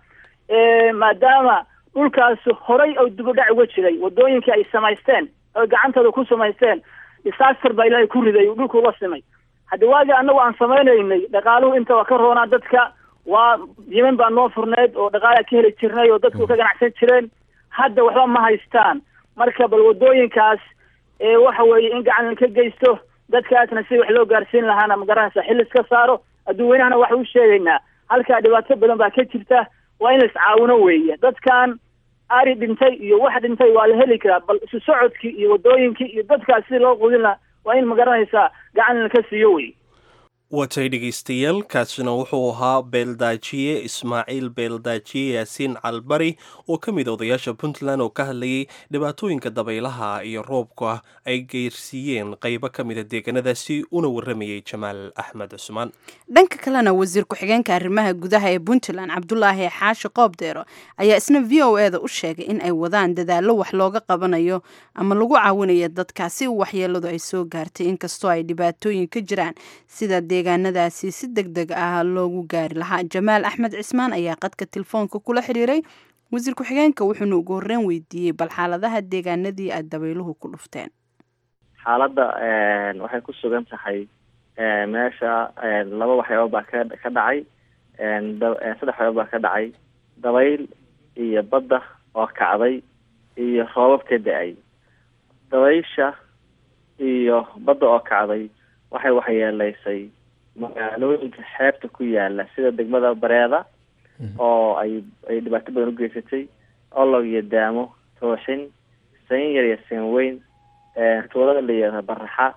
maadaama dhulkaas horay oo dib u dhac uga jiray wadooyinkii ay samaysteen oo gacantooda ku samaysteen disaster baa ilaahay ku riday dhulku la simay hadda waagi annagu aan samaynaynay dhaqaaluhu inta waa ka roonaa dadka waa yemen baa noo furneed oo dhaqaala ka heli jirnay oo dadku ka ganacsan jireen hadda waxba ma haystaan marka bal wadooyinkaas waxa weeye in gacan ka geysto dadkaasna si wax loo gaarsiin lahaana magaranaysa xil iska saaro adduunweynahana waxa u sheegaynaa halkaa dhibaato badan baa ka jirta waa in la iscaawino weeye dadkan ari dhintay iyo wax dhintay waa la heli karaa bal isu socodkii iyo wadooyinkii iyo dadkaas si loo qudin lahaa waa in magaranaysaa gacan ka siiyo wey watay dhegeystayaal kaasina wuxuu ahaa beeldaajiye ismaaciil beeldaajiye yaasiin calbari oo ka mid odayaasha Puntland oo ka hadlayay dhibaatooyinka dabaylaha iyo roobka ay geersiiyeen qaybo ka mid a deegaanadaasi una waramayay Jamaal Axmed Cusmaan dhanka kalena wasiir ku-xigeenka arrimaha gudaha ee Puntland Cabdullaahi Xaashi Qoobdeero ayaa isna VOA-da u sheegay in ay wadaan dadaallo wax looga qabanayo ama lagu caawinayo dadkaasi waxyeeladu ay soo gaartay inkastoo ay dhibaatooyin ka jiraan sida deegaanadaasi si degdeg ah loogu gaari lahaa Jamaal Axmed Cismaan ayaa qadka telefoonka kula xiriiray wasiir ku-xigeenka wuxuuna ugu horreyn weydiiyey bal xaaladaha deegaanadii ay dabayluhu ku dhufteen xaaladda waxay ku sugan tahay meesha laba waxyaabo baa ka dhacay saddex waxyaabo baa ka dhacay dabayl iyo badda oo kacday iyo roobab ka da-ay dabaysha iyo badda oo kacday waxay waxyeelaysay magaalooyinka xeebta ku yaala sida degmada Bareeda oo ay dhibaato badan u geysatay olog iyo daamo tooshin sayn yar iyo sayn weyn tuulada la yiraahdo Baraxa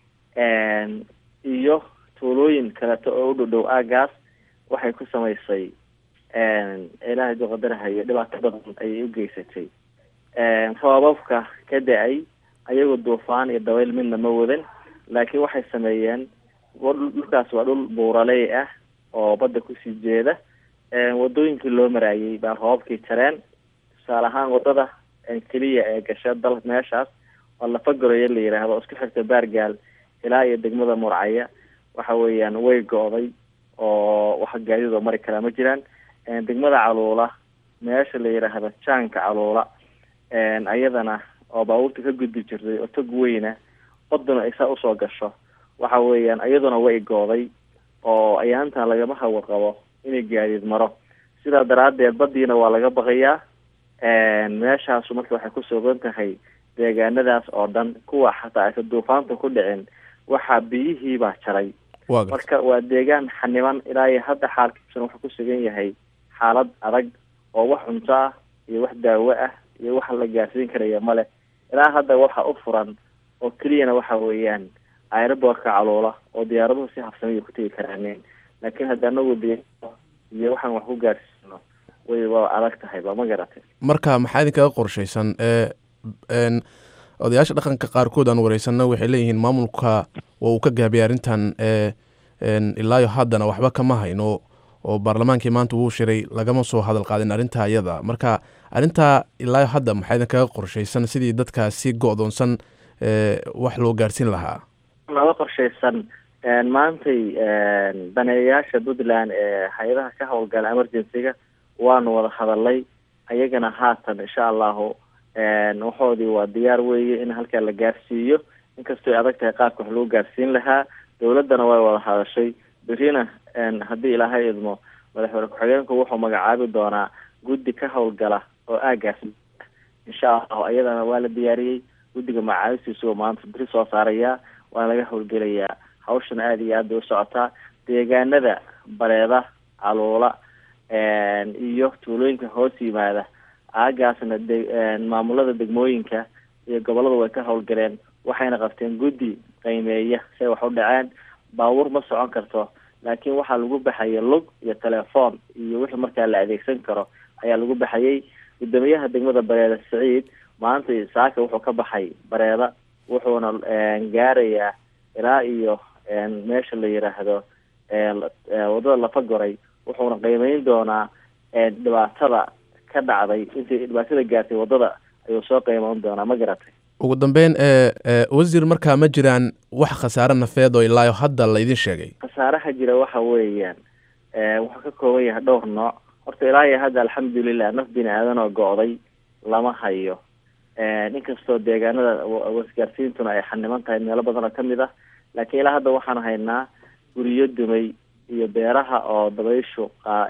iyo tuulooyin kale oo u dhow aagaas waxay ku samaysay ilaahay qadaraha iyo dhibaato badan ay u geysatay roobabka ka da-ay ayagoo duufaan iyo dabayl midna ma wadan laakiin waxay sameeyeen dhulkaas waa dhul buuraley ah oo badda kusii jeeda wadooyinkii loo maraayay baa roobabkii jareen tusaale ahaan wadada keliya ee gasha dal meeshaas oo Lafagoroye la yiraahdo oo isku xigta Baargaal ilaa iyo degmada Murcaya waxa weeyaan way go'day oo wax gaadiid mari kara ma jiraan degmada Caluula meesha la yiraahdo Jaanka Caluula ayadana oo baabuurta ka gudbi jirtay oo tag weyna badana ay saa u soo gasho waxa weeyaan ayaduna way go'day oo ayaanta lagama hawo qabo inay gaadiid maro sida daraadeed badiina waa laga baqayaa meeshaas markii waxay ku soo tahay deegaanadaas oo dhan kuwa xataa ay duufaanta ku dhicin waxa biyihii baa jaray marka waa deegaan xaniban ilaa iyo hadda xaalkiisa wuxuu ku sugan yahay xaalad adag oo wax cunto ah iyo wax daawo ah iyo wax la gaarsiin karayo male ilaa hadda waxa u furan oo keliyana waxa weeyaan aerobortka caluula oo diyaaraduhu si habsamaya ku tegi karaaneen laakiin hadda anagu iyo waxaan wax ku gaarsiino waa adag tahay ba ma garatay marka maxaa idinkaga qorshaysan odayaasha dhaqanka qaarkood aan wareysano waxay leeyihiin maamulka waa uu ka gaabiyay arrintan ilaayo haddana waxba kama hayno oo baarlamaankii maanta wuu shiray lagama soo hadal qaadin arrintaa iyada marka arrintaa ilaayo hadda maxaa idinkaga qorshaysan sidii dadkaasi go-doonsan wax loo gaarsiin lahaa laga qorshaysan maantay daneeyayaasha puntland ee hay-adaha ka howlgala emergency-ga waanu wada hadalay ayagana haatan insha allahu waxoodii waa diyaar weeye in halkaa la gaarsiiyo inkastoo ay adag tahay qaabka wax loo gaarsiin lahaa dowladdana way wada hadashay berina haddii ilaahay idmo madaxweyne ku-xigeenku wuxuu magacaabi doonaa guddi ka howlgala oo aagaas insha allahu ayadana waa la diyaariyey guddiga magacaabistiisu maanta beri soo saarayaa waana laga howlgelayaa hawshan aada iyo aad bay u socotaa deegaanada bareeda caluula iyo tuulooyinka hoos yimaada aagaasna maamulada degmooyinka iyo gobolada way ka howlgaleen waxayna qabteen guddi qiimeeya say wax u dhaceen baabuur ma socon karto laakiin waxaa lagu baxayay lug iyo telefoon iyo wixii markaa la adeegsan karo ayaa lagu baxayay gudoomiyaha degmada bareeda saciid maanta saaka wuxuu ka baxay bareeda wuxuuna gaarayaa ilaa iyo meesha la yiraahdo wadada Lafagoray wuxuuna qiimeyn doonaa dhibaatada ka dhacday intii dhibaatada gaartay wadada ayuu soo qiimeyn doonaa ma garatay ugu dambeyn wasiir markaa ma jiraan wax khasaare nafeed oo ilaa hadda la idin sheegay khasaaraha jira waxa weeyaan wuxuu ka kooban yahay dhowr nooc horta ilaa hadda alxamdulilah naf bini aadan oo go'day lama hayo inkastoo deegaanada wasgaarsiintuna ay xaniman tahay meelo badan oo kamid ah laakiin ilaa hadda waxaan haynaa guryo dumay iyo beeraha oo dabayshu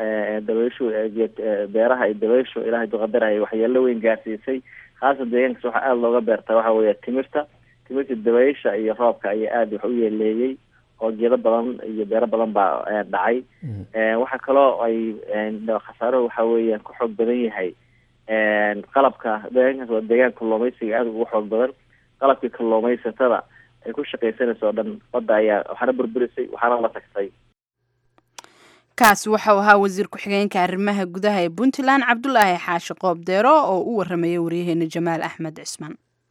beeraha ay dabayshu ilaahay duqadarahay waxyeelo weyn gaarsiisay khaasan deegaankaas waxaa aada looga beertaa waxa weeye timirta dabaysha iyo roobka ayaa aada wax u yeeleeyey oo geedo badan iyo beero badan baa dhacay waxaa kaloo ay khasaaruhu waxa weeyaan ku xoog badan yahay qalabka deegaankaas waa deegaan kalluumaysiga aada ugu xoog badan qalabkii kalluumaysatada ay ku shaqaysanaysa oo dhan badda ayaa waxaana burburisay waxaana la tagtay kaasi waxau ahaa wasiir ku-xigeenka arrimaha gudaha ee puntland cabdulaahi xaashi qoobdeero oo u waramayay waryaheena jamaal axmed cismaan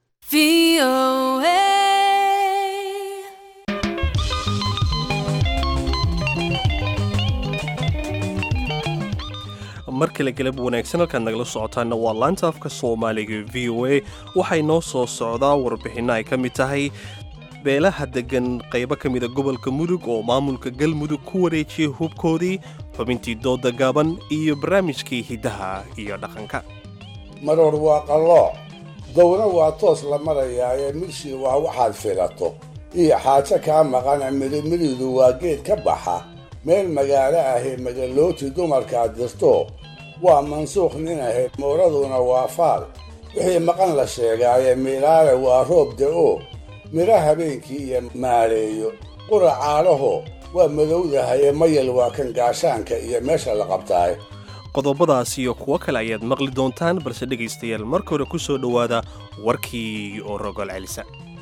mar kale galab wanaagsan halkaad nagala socotaana waa laanta afka soomaaliga v o a waxay noo soo socdaa warbixinno ay ka mid tahay beelaha degan qaybo ka mida gobolka mudug oo maamulka galmudug ku wareejiyey hubkoodii xubintii dooda gaaban iyo barnaamijkii hiddaha iyo dhaqanka maroor waa qallooc downa waa toos la marayaa ee midshii waa waxaad filato iyo xaajo kaa maqana mirimiridu waa geed ka baxa meel magaalo ahee magalooti dumarkaad dirto waa mansuuq nin ahayd mooraduna waa faal wixii maqan la sheegaaye miilaale waa roob da'o midha habeenkii iyo maareeyo qura caalaho waa madowdahaye mayal waa kan gaashaanka iyo meesha la qabtaay qodobadaas iyo kuwo kale ayaad maqli doontaan balse dhegaystayaal marka hore ku soo dhowaada warkii oo rogol celisa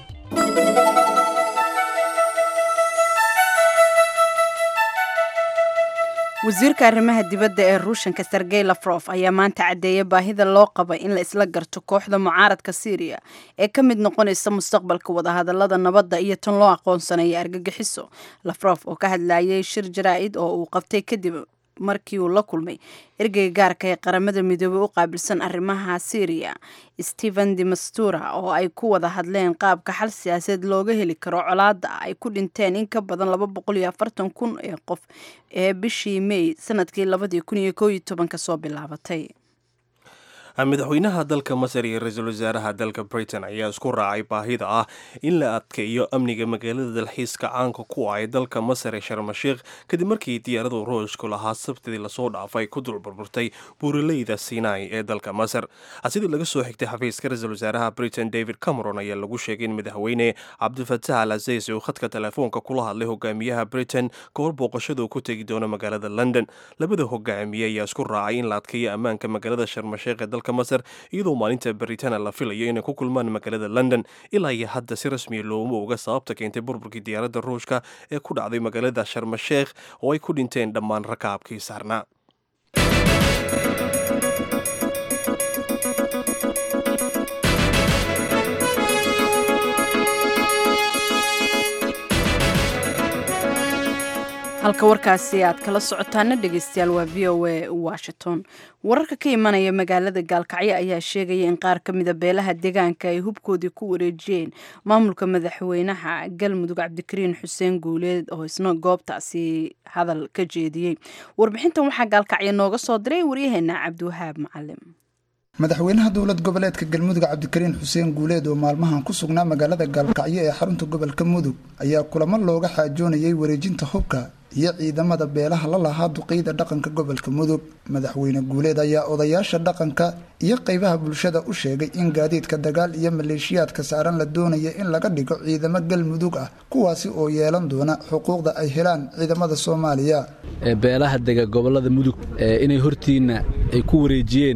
wasiirka arrimaha dibadda ee ruushanka sergey lafrof ayaa maanta caddeeyay baahida loo qaba in la isla garto kooxda mucaaradka syriya ee ka mid noqonaysa mustaqbalka wadahadalada nabadda iyo tan loo aqoonsanaya argagixiso lafrof oo ka hadlayay shir jaraa'id oo uu qabtay kadib markii uu la kulmay ergeyga gaarka ee qaramada midoobey u qaabilsan arrimaha syriya stephen de mastura oo ay ku wada hadleen qaabka xal siyaasadeed looga heli karo colaadda ay ku dhinteen in ka badan 240,000 ee qof ee bishii May sanadkii 2011 ka soo bilaabatay madaxweynaha dalka masar iyo ra-iisul wasaaraha dalka britain ayaa isku raacay baahida ah in la adkeeyo amniga magaalada dalxiiska caanka ku ah ee dalka masar ee sharmashiikh kadib markii diyaaradu ruushku lahaa sabtidii lasoo dhaafay ku dul burburtay buuraleyda sinai ee dalka masar sidii laga soo xigtay xafiiska ra-iisul wasaaraha britain david cameron ayaa lagu sheegay in madaxweyne cabdilfataax al azeys uu khadka telefoonka kula hadlay hogaamiyaha britain kahor booqashadu ku tegi doono magaalada london labada hogaamiye ayaa isku raacay in la adkeeyo ammaanka magaalada sharmashiikh ee dalka masar iyadoo maalinta baritaan la filayo inay ku kulmaan magaalada london ilaa iyo hadda si rasmiya looma oga sababta keentay burburkii diyaaradda ruushka ee ku dhacday magaalada sharmasheekh oo ay ku dhinteen dhammaan rakaabkii saarnaa. halka warkaasi aad kala socotaana dhegeystayaal waa VOA Washington. wararka ka imanaya magaalada Gaalkacyo ayaa sheegaya in qaar ka mid ah beelaha deegaanka ay hubkoodii ku wareejiyeen maamulka madaxweynaha Galmudug Cabdikariin Xuseen Guuleed oo isna goobtaasi hadal ka jeediyay. warbixintan waxaa Gaalkacyo nooga soo diray waryaheena Cabdiwahaab Macalin. madaxweynaha dowlad goboleedka Galmudug Cabdikariin Xuseen Guuleed oo maalmahan ku sugnaa magaalada Gaalkacyo ee xarunta gobolka Mudug ayaa kulamo looga xaajoonayay wareejinta hubka iyo ciidamada beelaha la lahaa duqeyda dhaqanka gobolka Mudug. madaxweyne Guuleed ayaa odayaasha dhaqanka iyo qaybaha bulshada u sheegay in gaadiidka dagaal iyo maleeshiyaadka saaran la doonayo in laga dhigo ciidamo Galmudug ah kuwaasi oo yeelan doona xuquuqda ay helaan ciidamada Soomaaliya. beelaha dega gobolada Mudug inay hortiina ay ku wareejiyeen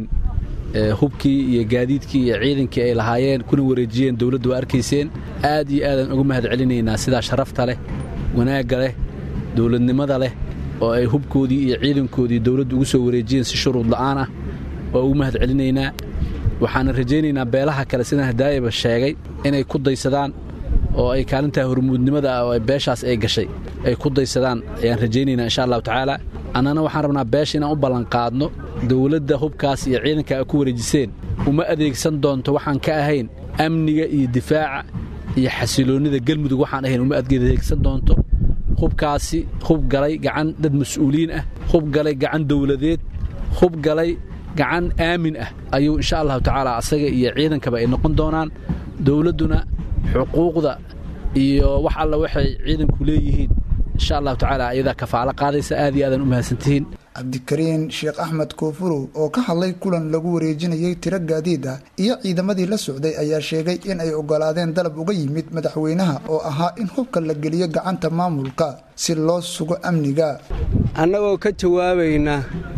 hubkii iyo gaadiidkii iyo ciidankii ay lahaayeen kuna wareejiyeen dawladdu arkayseen aad iyo aadan ugu mahad celinaynaa sida sharafta leh wanaagga leh dawladnimada leh oo ay hubkoodii iyo ciidankoodii dawladdu ugu soo wareejiyeen si shuruud la'aan ah oo ugu mahad celinaynaa waxaan rajaynaynaa beelaha kale sida hadaayaba sheegay inay ku daysadaan oo ay kaalinta hormuudnimada oo ay beeshaas ay gashay ay ku daysadaan ayaan rajaynaynaa insha Allah tacaala annana waxaan rabnaa beesha inaan u ballan qaadno dawladda hubkaas iyo ciidanka ay ku wareejiseen uma adeegsan doonto waxaan ka ahayn amniga iyo difaaca iyo xasiloonida Galmudug waxaan ahayn uma adeegsan doonto hubkaasi hub galay gacan dad mas'uuliin ah hub galay gacan dawladeed hub galay gacan aamin ah ayuu insha Allah tacaala asaga iyo ciidankaba ay noqon doonaan dawladuna xuquuqda iyo wax alla waxay ciidanku leeyihiin insha Allah tacaala ayada kafaala qaadaysa aad iyo aadan u mahadsantihiin. Cabdikariin Sheekh Axmed Koofuro oo ka hadlay kulan lagu wareejinayay tiro gaadiid ah iyo ciidamadii la socday ayaa sheegay in ay ogolaadeen dalab uga yimid madaxweynaha oo ahaa in hubka la geliyo gacanta maamulka si loo sugo amniga. annagoo ka jawaabayna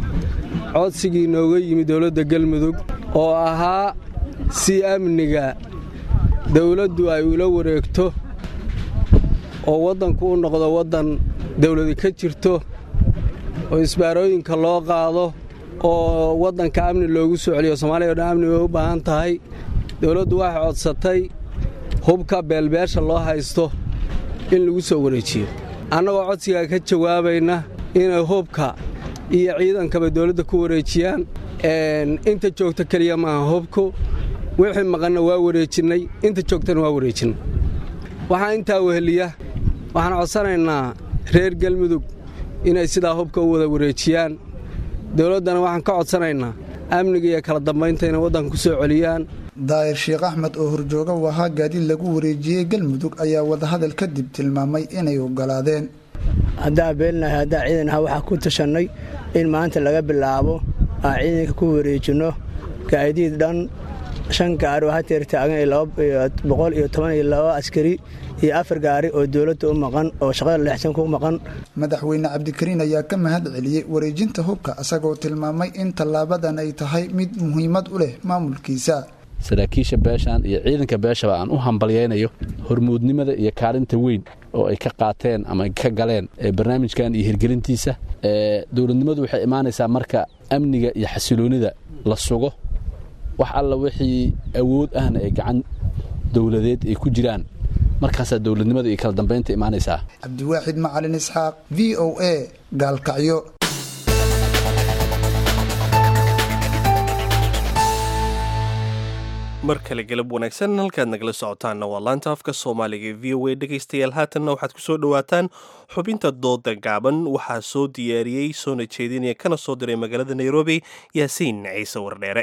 codsigii nooga yimid dawladda Galmudug oo ahaa si amniga dawladdu ay ula wareegto oo wadanku u noqdo wadan dawladi ka jirto oo isbaarooyinka loo qaado oo wadanka amni loogu soo celiyo Soomaaliya oo amni u baahan tahay dawladdu waxay codsatay hubka beelbeesha loo haysto in lagu soo wareejiyo annagoo codsiga ka jawaabayna in hubka iyo ciidankaba dawladda ku wareejiyaan inta joogta kaliya ma hubku wixii maqana waa wareejinay inta joogtana waa wareejinay waxaan intaa weheliya waxaan codsanaynaa reer Galmudug inay sidaa hubka u wada wareejiyaan dawladdana waxaan ka codsanaynaa amniga iyo kala dambeynta inay wadanka ku soo celiyaan. Daayir Sheekh Axmed oo horjooga waxa gaadiid lagu wareejiyay Galmudug ayaa wada hadal kadib tilmaamay inay ogolaadeen hadaa beelnahay hadaa ciidanaha waxa ku tashanay in maanta laga bilaabo ciidanka ku wareejino gaadiid dhan 5 gaari oo hateer taagan 212 askari iyo 4 gaari oo dawladda u maqan oo shaqada leexsan ku maqan. madaxweyne Cabdikariin ayaa ka mahad celiyay wareejinta hubka asagoo tilmaamay in talaabadan ay tahay mid muhiimad u leh maamulkiisa. saraakiisha beeshan iyo ciidanka beeshaba aan u hambalyeeynayo hormuudnimada iyo kaalinta weyn oo ay ka qaateen ama ka galeen barnaamijkan iyo hirgelintiisa. dawladnimadu waxay imaanaysaa marka amniga iyo xasiloonida la sugo wax alla wixii awood ahna ay gacan dawladeed ay ku jiraan markaas dawladnimada iyo kala dambeynta imaanaysaa. Cabdiwaxid Macalin Isxaaq VOA Gaalkacyo. mar kale galab wanaagsan halkaad nagala socotaanna waa laanta afka Soomaaliga VOA dhegeystayaal haatanna waxaad ku soo dhawaataan xubinta dooda gaaban waxaa soo diyaariyay soona jeedinaya kana soo diray magaalada Nairobi Yaasiin Ciise Wardheere.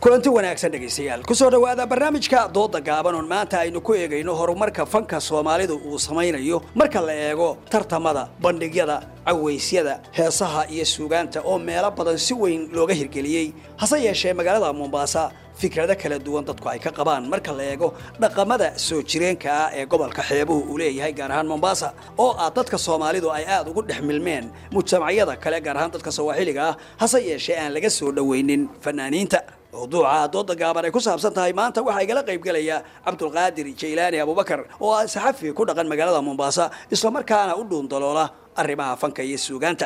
kulanti wanaagsan dhegaystayaal ku soo dhawaada barnaamijka dooda gaaban oo maanta aynu ku eegayno horumarka fanka Soomaalidu uu samaynayo marka la eego tartamada bandhigyada cawaysyada heesaha iyo suugaanta oo meelo badan si weyn looga hirgeliyay hase yeeshee magaalada Mombasa fikrada kala duwan dadku ay ka qabaan marka la eego dhaqamada soo jireenka ah ee gobolka xeebuhu uu leeyahay gaar ahaan Mombasa oo dadka Soomaalidu ay aad ugu dhexmilmeen mujtamacyada kale gaar ahaan dadka Soomaaliga ah hase yeeshee aan laga soo dhaweynin fanaaniinta موضوع دود قابر يكون سابسنت هاي ما أنت واحد قال قريب قال يا عبد القادر جيلاني أبو بكر وصحفي كل قن مجال مومباسا إسلام كان أقولون ضلالة الربا فنك يسوقانتا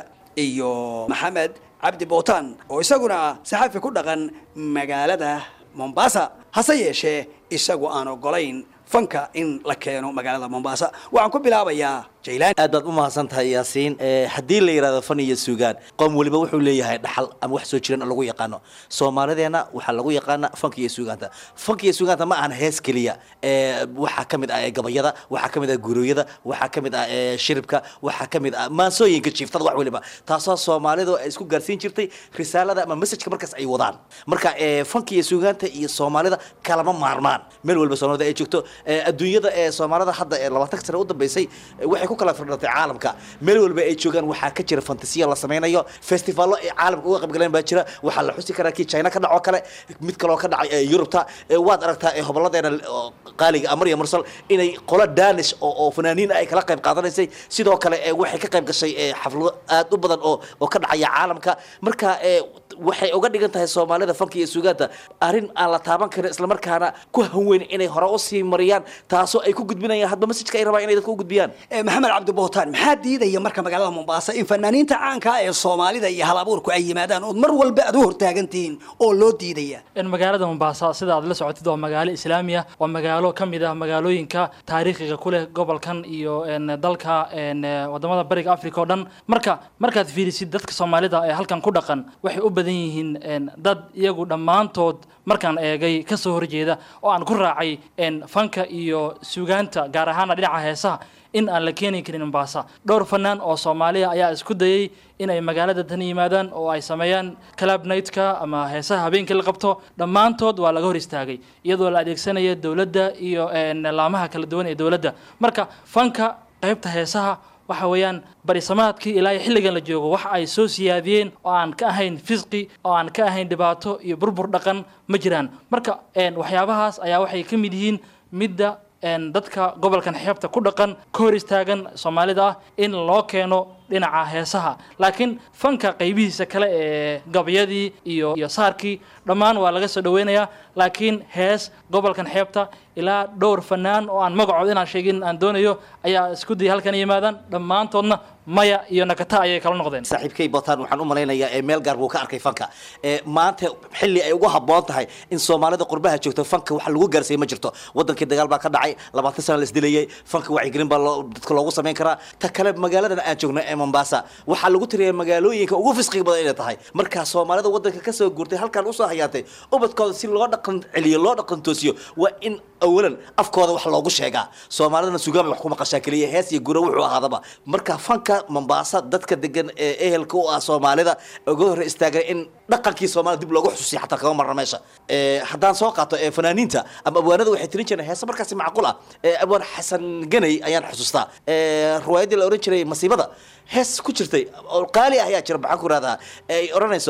إيو محمد عبد بوتان ويسقنا صحفي كل قن مجال مومباسا حسي شيء يسقوا أنا قلين فنك إن لكانوا مجال مومباسا وعنكم بلا يا جيلان aad u mahadsantahay yaasiin hadii la yiraahdo fan iyo suugaan qom waliba wuxuu leeyahay dhaxal ama wax soo jireen lagu yaqaano Soomaalideena waxa lagu yaqaan fanka iyo suugaanta ma aan hees kaliya waxa kamid ah gabayada waxa kamid ah guriyada waxa kamid ah shiribka waxa kamid ah maasooyinka jiiftada wax waliba taasoo Soomaalidu ay isku gaarsiin jirtay risaalada ama message markaas ay wadaan marka fanka iyo suugaanta iyo Soomaalida kalama maarmaan meel walba Soomaalida ay joogto adduunyada Soomaalida hadda 20 sano u dambeysay waxay kala firdhatay caalamka meel walba ay joogan waxa ka jira fantasiya la sameeyo festivallo ay caalamka uga qayb galeen baa jira waxa la xusi karaa kii China ka dhaco kale mid kale oo ka dhacay Yurubta waad aragtaa hoboladeena qaaliga Amriya Mursal inay qola Danish oo fanaaniin ay kala qayb qaadanaysay sidoo kale waxay ka qayb gashay xaflado aad u badan oo ka dhacaya caalamka marka waxay uga dhigan tahay Soomaalida fanka iyo suugaanta arin aan la taaban karin isla markaana ku hanweyn inay hore u sii mariyaan taasoo ay ku gudbinayaan hadba message-ka ay rabaan inay dadku u gudbiyaan محمد عبد بوتان محد يدا يمرك مجال مومباسا إن فنانين تعانك الصومالي ذا يهلابور كأي مادان ومر والبعدور تاجنتين أو لود يدا إن مجال مومباسا سيد عبد الله سعود ده مجال إسلامية ومجاله كم إذا مجاله إنك تاريخي كله قبل كان إيو إن دلك إن ودمنا بريق أفريقيا ودن مركز في سيدتك الصومالي ذا هل كان كده كان وحي أبديهن إن ضد يجود دمان تود مركان جاي كسر جيدا وأن كرة عي إن فنك إيو سوغانتا جارهانا دلع هسا in aan la keeni karin Mombasa dhowr fanaan oo Soomaaliya ayaa isku dayay in ay magaalada tan yimaadaan oo ay sameeyaan club night-ka ama heesaha habeenkii la qabto dhamaantood waa laga hor istaagay iyadoo la adeegsanayo dawladda iyo laamaha kala duwan ee dawladda marka fanka qaybta heesaha waxa weeyaan barisamaadkii ilaa xilligan la joogo wax ay soo siyaadiyeen oo aan ka ahayn fisqi oo aan ka ahayn dhibaato iyo burbur dhaqan ma jiraan marka waxyaabahaas ayaa waxay ka mid yihiin midda dadka gobolkan xeebta ku dhaqan ka hor istaagan Soomaalida in loo keeno dhinaca heesaha laakiin fanka qaybihiisa kale ee gabayadii iyo saarkii dhamaan waa laga soo dhaweynayaa laakiin hees gobolkan xeebta ilaa dhowr fanaan oo aan magacooda inaan sheegin aan doonayo ayaa isku day halkan yimaadaan dhamaantoodna maya iyo nakata ayay kala noqdeen saaxiibkay Bootaan waxaan u maleynayaa meel gaar buu ka arkay fanka maanta xilli ay ugu haboon tahay in Soomaalida qurbaha joogto fanka wax lagu gaarsiin ma jirto wadankii dagaal baa ka dhacay 20 sano la isdilayay fanka wacyi gelin baa dadka loogu sameyn karaa ta kale magaalada aan joogno Mombasa waxa lagu tiriyay magaalooyinka ugu fisqiga badan inay tahay marka Soomaalida wadanka ka soo guurtay halkan u soo hayaatay ubadkooda si loo dhaqan celiyo loo dhaqan toosiyo waa in awalan afkooda wax loogu sheegaa Soomaalidana suugaama wax kuma qashaa kaliya hees iyo guro wuxuu ahaadaba marka fanka Mombasa dadka degan ehelka oo Soomaalida ugu hor istaagay in dhaqankii Soomaalida dib loogu xusuusiyo xataa kama marna meesha haddaan soo qaato fanaaniinta ama abwaanada waxay tirin jireen hees markaas macquul ah abwaan Xasan Ganay ayaan xusuustaa ruwaayadii la oran jiray masiibada hees ku jirtay oo qaali ah ayaa jira baxan ku raada ay oranayso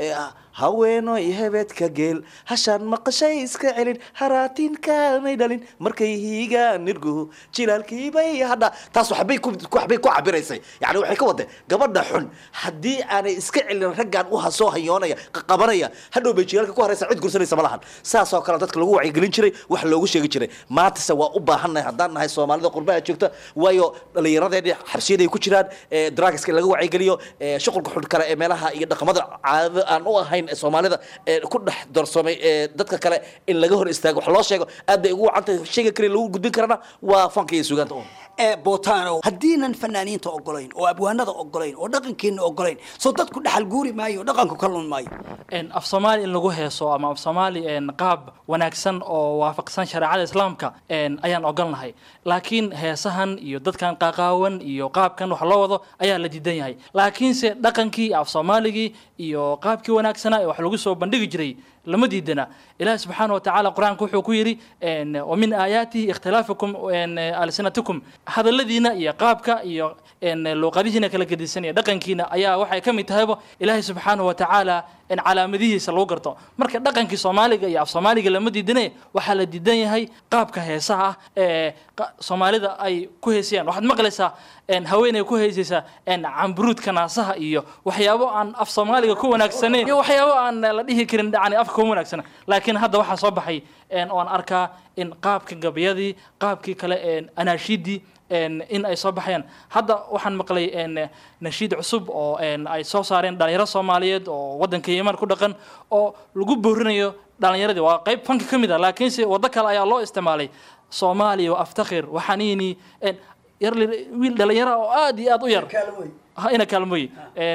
haweeno hebedka geel hashan maqashay iska celin haraatinka may dhalin markay hiigaan nirgu jilaalkiibay hadda taas waxbay ku cabiraysay yani waxay ka waday gabadha xun haddii aanay iska celin raggan u hasoo hayoonaya qabanaya hadhow bay jilaalka ku haraysa cid gursanaysa malahan saas oo kale dadka lagu wacyigelin jiray wax loogu sheegi jiray maantase waa u baahannahay haddaan nahay Soomaalida qurbaha joogta waayo dhallinyaradeedii xabsiyaday ku jiraan drugska laga wacyigeliyo shuqulka xun kale ee meelaha iyo dhaqamada caadada aan u ahayn Soomaalida ku dhex darsoomay dadka kale in laga hor istaago wax loo sheego aad bay ugu wacantay sheega kale lagu gudbin karana waa fanka iyo suugaanta botano haddiinan fanaaniinta ogolayn oo abwaanada ogolayn oo dhaqankeena ogolayn soo dadku dhaxal guuri maayo dhaqanku ka lun maayo af Soomaali in lagu heeso ama af Soomaali qaab wanaagsan oo waafaqsan shariicada islaamka ayaan ogolnahay laakiin heesahan iyo dadkan qaqaawan iyo qaabkan wax loo wado ayaa la diidan yahay laakiin se dhaqankii af Soomaaligi iyo qaabkii wanaagsan ee wax lagu soo bandhigi jiray lama diidana ilaahay subhanahu wa ta'ala quraanku wuxuu ku yiri wa min ayatihi ikhtilafukum alsinatukum hadalladina iyo qaabka iyo luqadihiina kala gedisan iyo dhaqankiina ayaa waxay kamid tahay ilaahay subhanahu wa ta'ala in calaamadihiisa lagu garto marka dhaqankii Soomaaliga iyo af Soomaaliga lama diidane waxa la diidan yahay qaabka heesaha Soomaalida ay ku heesiyaan waxaad maqlaysaa haweeney ku heesaysa camburuudka naasaha iyo waxyaabo aan af Soomaaliga ku wanaagsaneyn iyo waxyaabo aan la dhihi karin dhacani afka ku wanaagsan laakiin hadda waxa soo baxay oo aan arkaa in qaabka gabayadii qaabkii kale anaashidi in ay soo baxayaan hadda waxaan maqlay nashiid cusub oo ay soo saareen dhalinyaro Soomaaliyeed oo wadanka Yemen ku dhaqan oo lagu boorinayo dhalinyaradii waa qayb fanka kamid ah laakiin si wada kale ayaa loo isticmaalay Soomaaliya oo aftakhir waxaaniini yar wiil dhalinyaro oo aad iyo aad u yar ina kaalmooy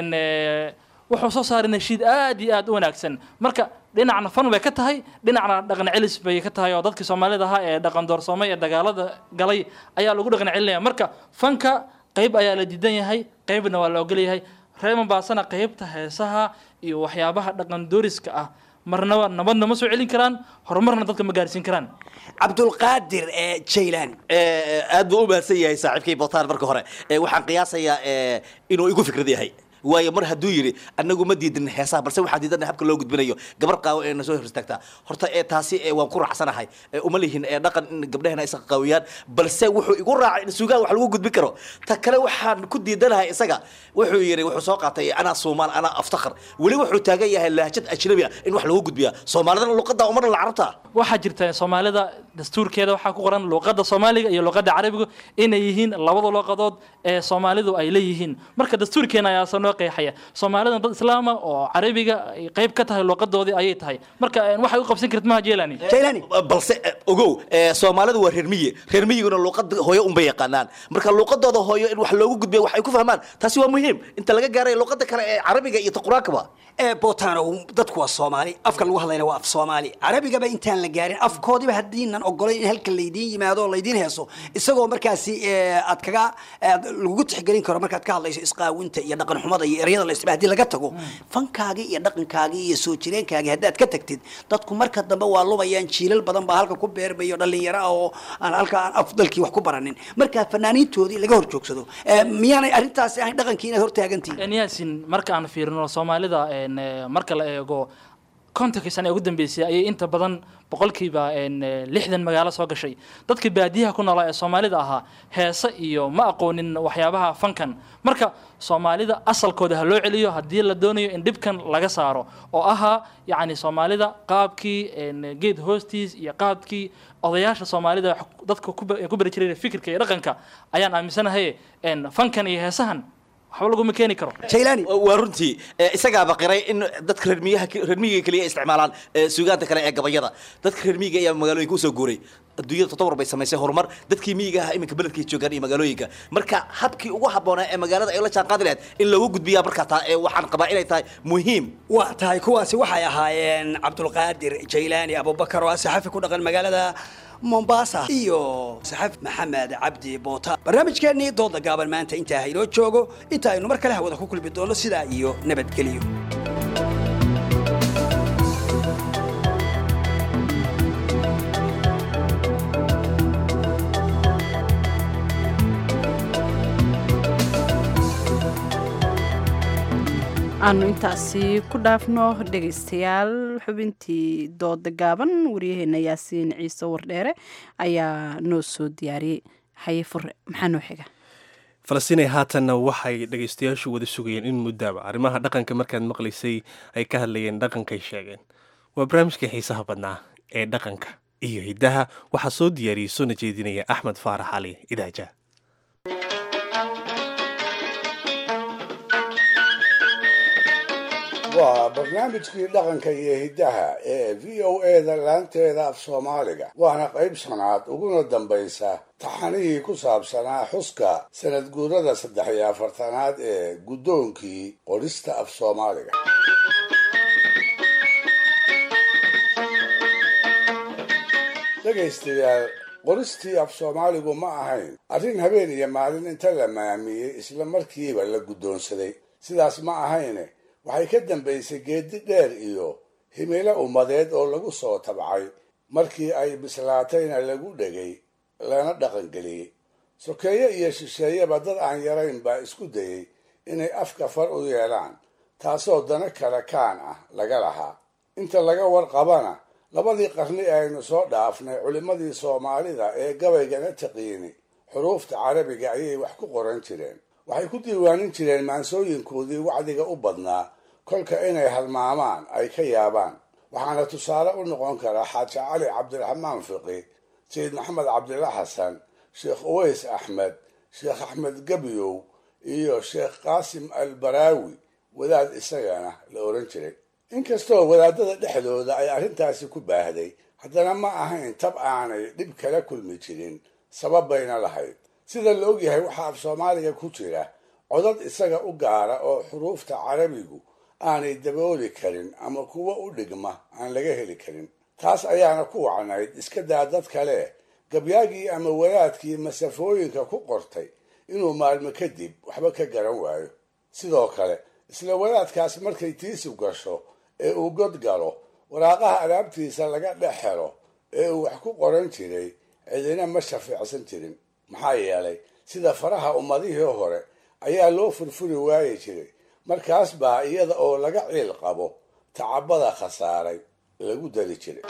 wuxuu soo saaray nashiid aad iyo aad u wanaagsan marka dhinacna fan way ka tahay dhinacna dhaqan celis bay ka tahay oo dadkii Soomaalida ahaa ee dhaqan doorsoomay ee dagaalada galay ayaa lagu dhaqan celinaya marka fanka qayb ayaa la diidan yahay qaybna waa la ogol yahay reeman baasana qaybta heesaha iyo waxyaabaha dhaqan dooriska ah marnaba nabadna ma soo celin karaan horumarna dadka ma gaarsiin karaan Cabdulqaadir Jaylaan aad buu u mahadsan yahay saaxiibkay Botaan marka hore waxaan qiyaasayaa inuu igu fikrad yahay waayo mar hadduu yiri anagu ma diidin heesaha balse waxa diidan habka loo gudbinayo gabar qaawo ee soo horstaagta horta taasi waan ku raacsanahay uma lihin dhaqan in gabdhaheena ay qaawiyaan balse wuxuu igu raacay in suugaan wax lagu gudbin karo ta kale waxaan ku diidanahay isaga wuxuu yiri wuxuu soo qaatay ana Soomaal ana aftakhar wali wuxuu taagan yahay lahjad ajnabi ah in wax lagu gudbiya Soomaalida luqadda umar la carabta waxa jirta Soomaalida dastuurkeeda waxa ku qoran luqadda Soomaaliga iyo luqadda Carabiga inay yihiin labada luqadood ee Soomaalidu ay leeyihiin marka dastuurkeena ayaa soo qeexaya Soomaalida dad islaama oo Carabiga qayb ka tahay luqadoodii ayay tahay marka waxay u qabsan kartaa ma Jaylaani balse ogow Soomaalidu waa reer miyiguna luqad hooyo un bay yaqaanaan marka luqadooda hooyo in wax loogu gudbiyo wax ay ku fahmaan taasi waa muhiim inta laga gaaray luqadda kale ee Carabiga iyo Quraanka Botano dadku waa Soomaali afka lagu hadlayna waa af Soomaali Carabiga ba intaan la gaarin afkoodiba hadiinan ogolayn in halka leedin yimaado leedin heeso isagoo markaasi aad kaga lagu tixgelin karo markaad ka hadlayso isqaawinta iyo dhaqan xumada iyo erayada la isticmaalo hadii laga tago fankaaga iyo dhaqankaaga iyo soo jireenkaaga hadaad ka tagtid dadku marka dambe waa lumayaan jiilal badan ba halka ku beermayo dhalinyaro oo aan halka afdalkii wax ku baranin marka fanaaniintoodii laga horjoogsado miyaanay arintaasi ahayn dhaqankiina hor taagantii yaasin marka aan fiirino Soomaalida marka la eego kontakisana ugu dambeysay ay inta badan boqolkiiba 60 magaalo soo gashay dadka baadiyaha ku nool ee Soomaalida ahaa heesa iyo ma aqoonin waxyaabaha fankan marka Soomaalida asalkooda ha loo celiyo hadii la doonayo in dibkan laga saaro oo aha yaani Soomaalida qaabkii geed hosties iyo qaabkii odayaasha Soomaalida dadka ku bari jiray fikirka iyo dhaqanka ayaan aaminsanahay fankan iyo heesahan waxa lagu makeeni karo Jaylaani waa runtii isaga baqiray in dadka reer miyiga kaliya isticmaalaan suugaanta kale ee gabayada dadka reer miyiga ayaa magaalooyinka u soo guuray adduunyada tatawur bay samaysay horumar dadkii miyiga ah iminka beledkii joogan iyo magaalooyinka marka habkii ugu haboonaa ee magaalada ay la jaan qaadi lahayd in lagu gudbiyaa marka taa waxaan qabaa inay tahay muhiim waa tahay kuwaasi waxay ahaayeen Cabdulqaadir Jaylaani Abubakar oo saxafi ku dhaqan magaalada Mombasa iyo saxaf Maxamed Cabdi Boota barnaamijkeeni dooda gaaban maanta inta hayro joogo inta aynu mar kale hawada ku kulmi doono sida iyo nabadgeliyo aanu intaasi ku dhaafno dhageystayaal xubintii dooda gaaban wariyaheena Yaasiin Ciise Wardheere ayaa noo soo diyaariyay haye fure maxaa noo xiga Falastiin haatanna waxay dhageystayaashu wada sugayeen in muddaaba arrimaha dhaqanka markaad maqlaysay ay ka hadlayeen dhaqankay sheegeen waa barnaamijkii xiisaha badnaa ee dhaqanka iyo hidaha waxaa soo diyaariyey soo najeedinaya Axmed Faarax Cali Idaaja waa barnaamijkii dhaqanka iyo hiddaha ee v o eda laanteeda af soomaaliga waana qayb shanaad uguna dambaysa taxanihii ku saabsanaa xuska sanad guurada 43aad ee guddoonkii qorista af soomaaliga. dhegaystayaal, qoristii af soomaaligu ma ahayn arrin habeen iyo maalin inta la maamiyey isla markiiba la guddoonsaday. sidaas ma ahayne waxay ka dambaysay geedi dheer iyo himilo ummadeed oo lagu soo tabcay. markii ay bislaatayna lagu dhegay lana dhaqangeliyey. sokeeye iyo shisheeyeba dad aan yarayn baa isku dayey inay afka far u yeelaan, taasoo dana kale kaan ah laga lahaa. inta laga warqabana labadii qarni aynu soo dhaafnay culimmadii soomaalida ee gabaygana taqiini xuruufta carabiga ayay wax ku qoran jireen. waxay ku diiwaanin jireen maansooyinkoodii wacdiga u badnaa, kolka inay halmaamaan ay ka yaabaan. waxaana tusaale u noqon kara xaaji cali cabdiraxmaan fiqi, sayid maxamed cabdilla xasan, sheekh uways axmed, sheekh axmed gebyow iyo sheekh qaasim albaraawi, wadaad isagana la oran jiray. inkastoo wadaadada dhexdooda ay arrintaasi ku baahday, haddana ma ahayn tab aanay dhib kala kulmi jirin, sabab bayna lahayd. sida la ogyahay waxaa af soomaaliga ku jira codad isaga u gaara oo xuruufta carabigu aanay dabooli karin ama kuwa u dhigma aan laga heli karin. taas ayaana ku wacnayd iska daa dad kale gabyaagii ama wadaadkii masafooyinka ku qortay inuu maalmo kadib waxba ka garan waayo. sidoo kale isla wadaadkaas markay tiisu gasho ee uu god galo, waraaqaha alaabtiisa laga dhex helo ee uu wax ku qoran jiray cidina ma shafiicsan jirin. maxaa yeelay sida faraha ummadihii hore ayaa loo furfuri waayi jiray. markaas baa iyada oo laga ciil qabo tacabada khasaaray lagu dari jiray.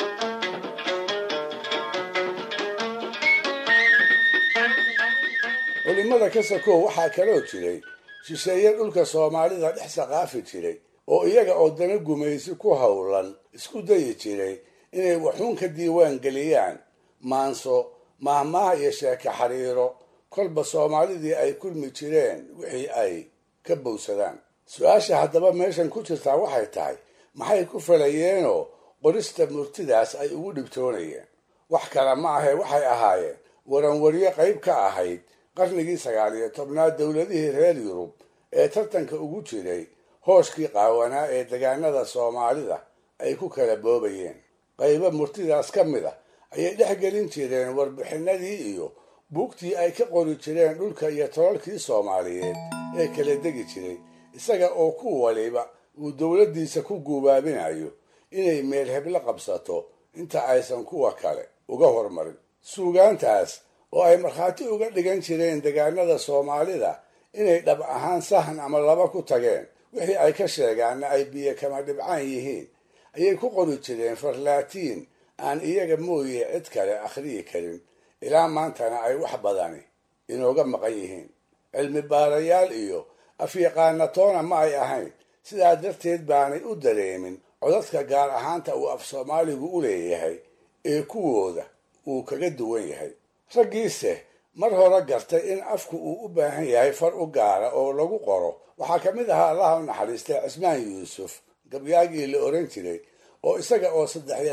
culimada ka sakow waxaa kaloo jiray shisheeye dhulka soomaalida dhex saqaafi jiray oo iyaga oo dana gumaysi ku howlan isku dayi jiray inay waxuun ka diiwaan geliyaan maanso, mahmaha iyo sheeke xariiro kolba soomaalidii ay kulmi jireen wixii ay ka bowsadaan. su-aasha haddaba meeshan ku jirtaa waxay tahay, maxay ku falayeenoo qorista murtidaas ay ugu dhibtoonayeen? wax kale ma ahe waxay ahaayeen waranwaryo qayb ka ahayd qarnigii 19aad dowladihii reer yurub ee tartanka ugu jiray hooshkii qaawanaa ee degaanada soomaalida ay ku kala boobayeen. qaybo murtidaas ka mid ah ayay dhex gelin jireen warbixinadii iyo buugtii ay ka qori jireen dhulka iyo tolalkii soomaaliyeed ee kala degi jiray, isaga oo ku waliba uu dowladdiisa ku guubaabinayo inay meel heblo qabsato inta aysan kuwa kale uga hormarin. suugaantaas oo ay markhaati uga dhigan jireen degaanada soomaalida inay dhab ahaan sahan ama laba ku tageen, wixii ay ka sheegaanna ay biyo kama dhibcaan yihiin, ayay ku qori jireen farlaatiin aan iyaga mooye cid kale akhriyi karin. ilaa maantana ay wax badani inooga maqan yihiin. cilmi baarayaal iyo afyaqaanatoona ma ay ahayn. sidaa darteed baanay u dareemin codadka gaar ahaanta uu af soomaaligu u leeyahay ee kuwooda uu kaga duwan yahay. raggiise mar hore gartay in afku uu u baahan yahay far u gaara oo lagu qoro waxaa ka mid ahaa allaha u naxariistay cismaan yuusuf, gabyaagii la oran jiray, oo isaga oo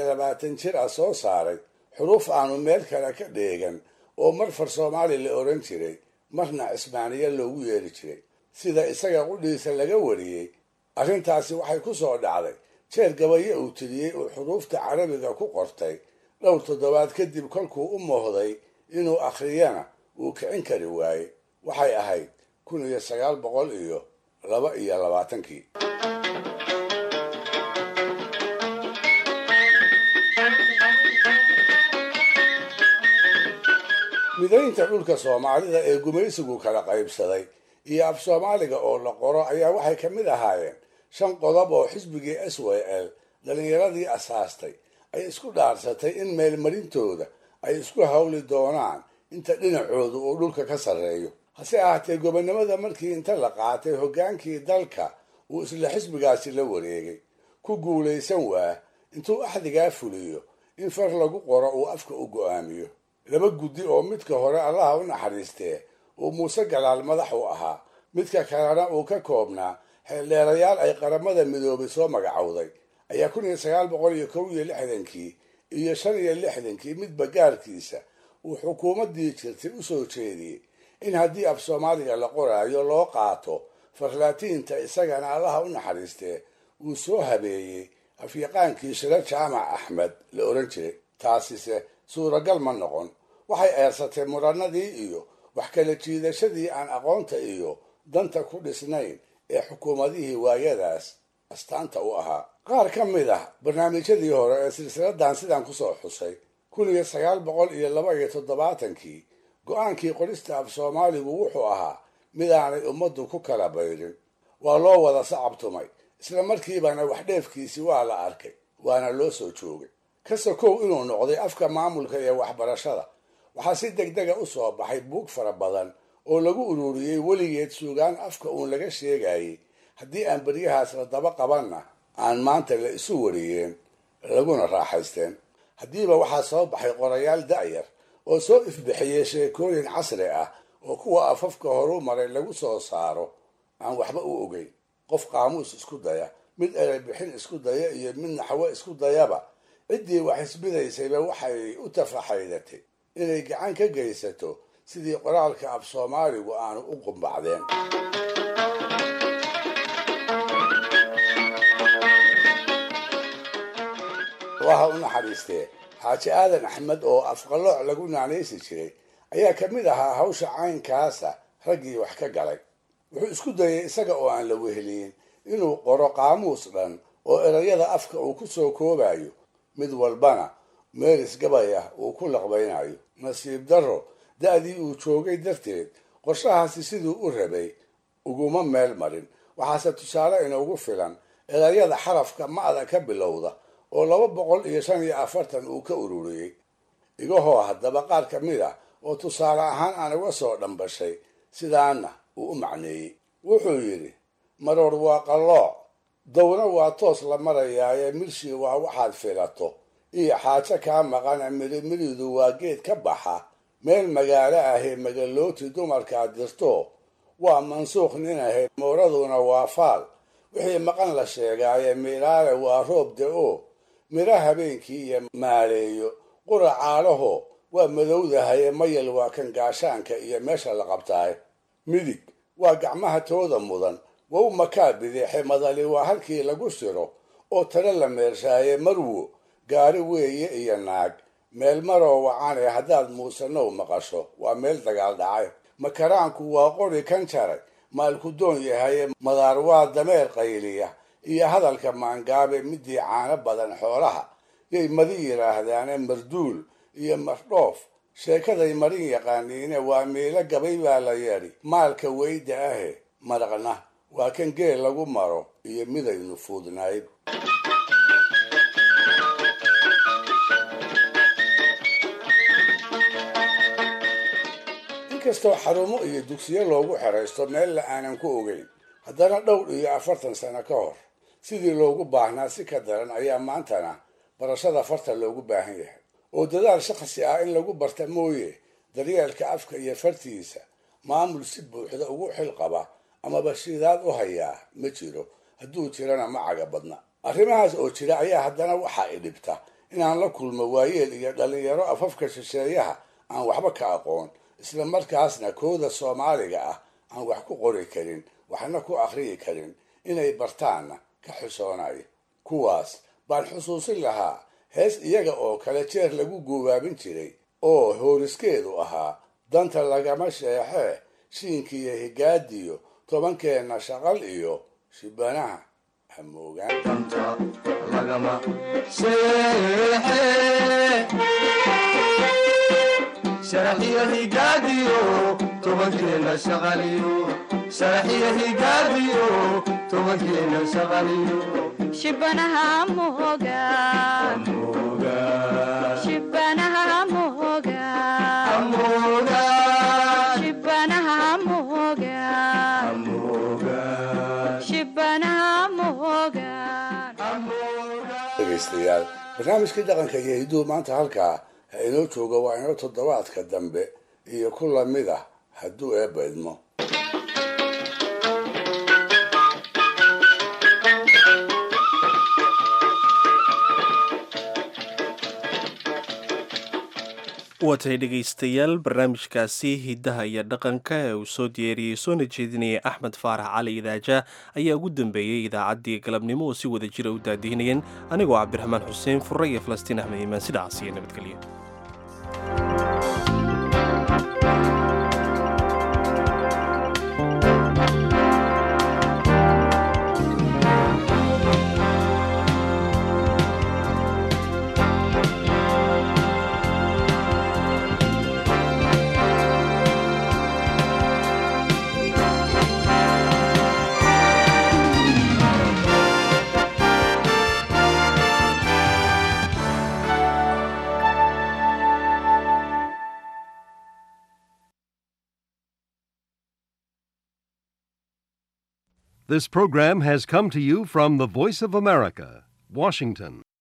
23 jir ah soo saaray xuruuf aanu meel kale ka dheegan oo mar far soomaali la oran jiray, marna cismaaniya loogu yeeri jiray. sida isaga qudhiisa laga wariyey, arrintaasi waxay ku soo dhacday jeer gabaye uu tiriyey uu xuruufta carabiga ku qortay dhowr toddobaad kadib kolkuu u muuhday inuu akhriyana uu kicin kari waayey. waxay ahayd 1922. midaynta dhulka soomaalida ee gumaysigu kala qaybsaday iyo af soomaaliga oo la qoro ayaa waxay ka mid ahaayeen 5 qodob oo xisbigii SYL dhalinyaradii asaastay ay isku dhaarsatay in meelmarintooda ay isku hawli doonaan inta dhinacoodu uu dhulka ka sarreeyo. hase ahaatee gobonimada markii inta la qaatay hoggaankii dalka uu isla xisbigaasi la wareegay, ku guulaysan waa intuu axdigaa fuliyo in far lagu qoro uu afka u go'aamiyo. 2 guddi oo midka hore allaha u naxariistee uu muuse galaal madax u ahaa, midka kalena uu ka koobnaa xeeldheerayaal ay qaramada midoobay soo magacowday ayaa 1961 iyo 1965 midba gaarkiisa uu xukuumaddii jirtay u soo jeediyey in haddii af soomaaliga la qoraayo loo qaato farlaatiinta isagana allaha u naxariistee uu soo habeeyey afyaqaankii shiro jaamac axmed la oran jiray. taasise suuragal ma noqon. waxay eersatay muranadii iyo wax kala jiidashadii aan aqoonta iyo danta ku dhisnayn ee xukuumadihii waayadaas astaanta u ahaa. qaar ka mid ah barnaamijyadii hore ee silsiladan sidaan kusoo xusay 1972 go-aankii qorista af soomaaligu wuxuu ahaa mid aanay ummaddu ku kala bayrin. waa loo wada sacabtumay, isla markiibana wax dheefkiisii waa la arkay, waana loo soo joogay. ka sokow inuu noqday afka maamulka iyo waxbarashada, waxaa si degdega u soo baxay buug fara badan oo lagu ururiyey weligeed suugaan afka uun laga sheegayay. haddii aan beryahaas la daba qabanna aan maanta la isu wariyeen laguna raaxaysteen. haddiiba waxaa soo baxay qorayaal da'yar oo soo ifbixiyey sheekooyin casri ah oo kuwa afafka horu maray lagu soo saaro aan waxba u ogeyn. qof qaamuus isku daya, mid eray bixin isku daya iyo mid naxwo isku dayaba, ciddii wax isbidaysayba waxay u tafaxaydatay inay gacan ka geysato sidii qoraalka af soomaaligu aanu u qumbacdeen. waxa u naxariistee xaaji aadan axmed oo afqalooc lagu naanaysi jiray ayaa ka mid ahaa hawsha caynkaasa raggii wax ka galay. wuxuu isku dayay isaga oo aan la weheliyin inuu qoro qaamuus dhan oo erayada afka uu ku soo koobayo, mid walbana meelis gabay ah uu ku laqbaynayo. nasiib darro da'dii uu joogay darteed qorshahaasi siduu u rabay uguma meel marin. waxaase tusaale inoogu filan erayada xarafka ma'da ka bilowda oo 245 uu ka ururiyey. igahoo haddaba qaar ka mid ah oo tusaale ahaan aan uga soo dhambashay sidaana uu u macneeyey. wuxuu yidhi: maroor waa qallooc, downa waa toos la marayaaye milshi waa waxaad filato, iyo xaajo kaa maqana mirimiridu waa geed ka baxa meel magaalo ahee magalooti dumarkaad dirto, waa mansuuq nin ahayd mooraduna waa faal, wixii maqan la sheegaaye miiraale waa roob da-o, mira habeenkii iyo maaleeyo qura caalaho waa madowdahaye mayal waa kan gaashaanka iyo meesha la qabtaay, midig waa gacmaha tooda mudan, wow makaa bideexe madali waa halkii lagu siro oo tale la meershaaye marwo gaari weeye iyo naag, meel maroo wacane haddaad muusanow maqasho waa meel dagaal dhacay, makaraanku waa qori kan jaray maalku doon yahaye madaar waa dameer qayliya, iyo hadalka maangaabe midii caano badan xoolaha yay madi yidhaahdaane marduul iyo mardhoof, sheekaday marin yaqaaniine waa miilo gabay baa la yeedhi, maalka weyda ahe maraqna waa kan geel lagu maro iyo midaynu fuudnayd. inkastoo xarumo iyo dugsiyo loogu xeraysto meel la aanan ku ogeyn, haddana dhowr iyo 40 sano ka hor sidii loogu baahnaa si ka daran ayaa maantana barashada farta loogu baahan yahay. oo dadaal shakhsi ah in lagu barta mooye daryeelka afka iyo fartiisa maamul si buuxda ugu xil qaba ama bashiidaad u hayaa ma jiro, hadduu jirana ma caga badna. arrimahaas oo jira ayaa haddana waxaa i dhibta inaan la kulmo waayeel iyo dhallinyaro afafka shisheeyaha aan waxba ka aqoon, isla markaasna kooda soomaaliga ah aan wax ku qori karin, waxna ku akhriyi karin, inay bartaanna ka xishoonaya. kuwaas baan xusuusin lahaa hees iyaga oo kale jeer lagu guubaabin jiray oo hooriskeedu ahaa: danta lagama sheexee shiinkiiyo higaadiyo tobankeenna shaqal iyo shibanaha hamoogaan. shibanaha moga shibanaha moga shibanaha moga shibanaha moga. dhegaystayaal, barnaamijkii dhaqanka iyo hiduhu maanta halkaa ha inoo jooga. waa inoo toddobaadka dambe iyo ku lamid ah hadduu eebba idmo. waa tahay dhegaystayaal barnaamijkaasi hiddaha iyo dhaqanka ee uu soo diyaariyey soona jeedinayay axmed faarax cali idaaja ayaa ugu dambeeyey idaacaddii galabnimo oo si wada jira u daadihinayeen anigoo cabdiraxmaan xuseen furre iyo falastiin axmed iimaan sidaas iyo nabadgelyo. This program has come to you from the Voice of America, Washington.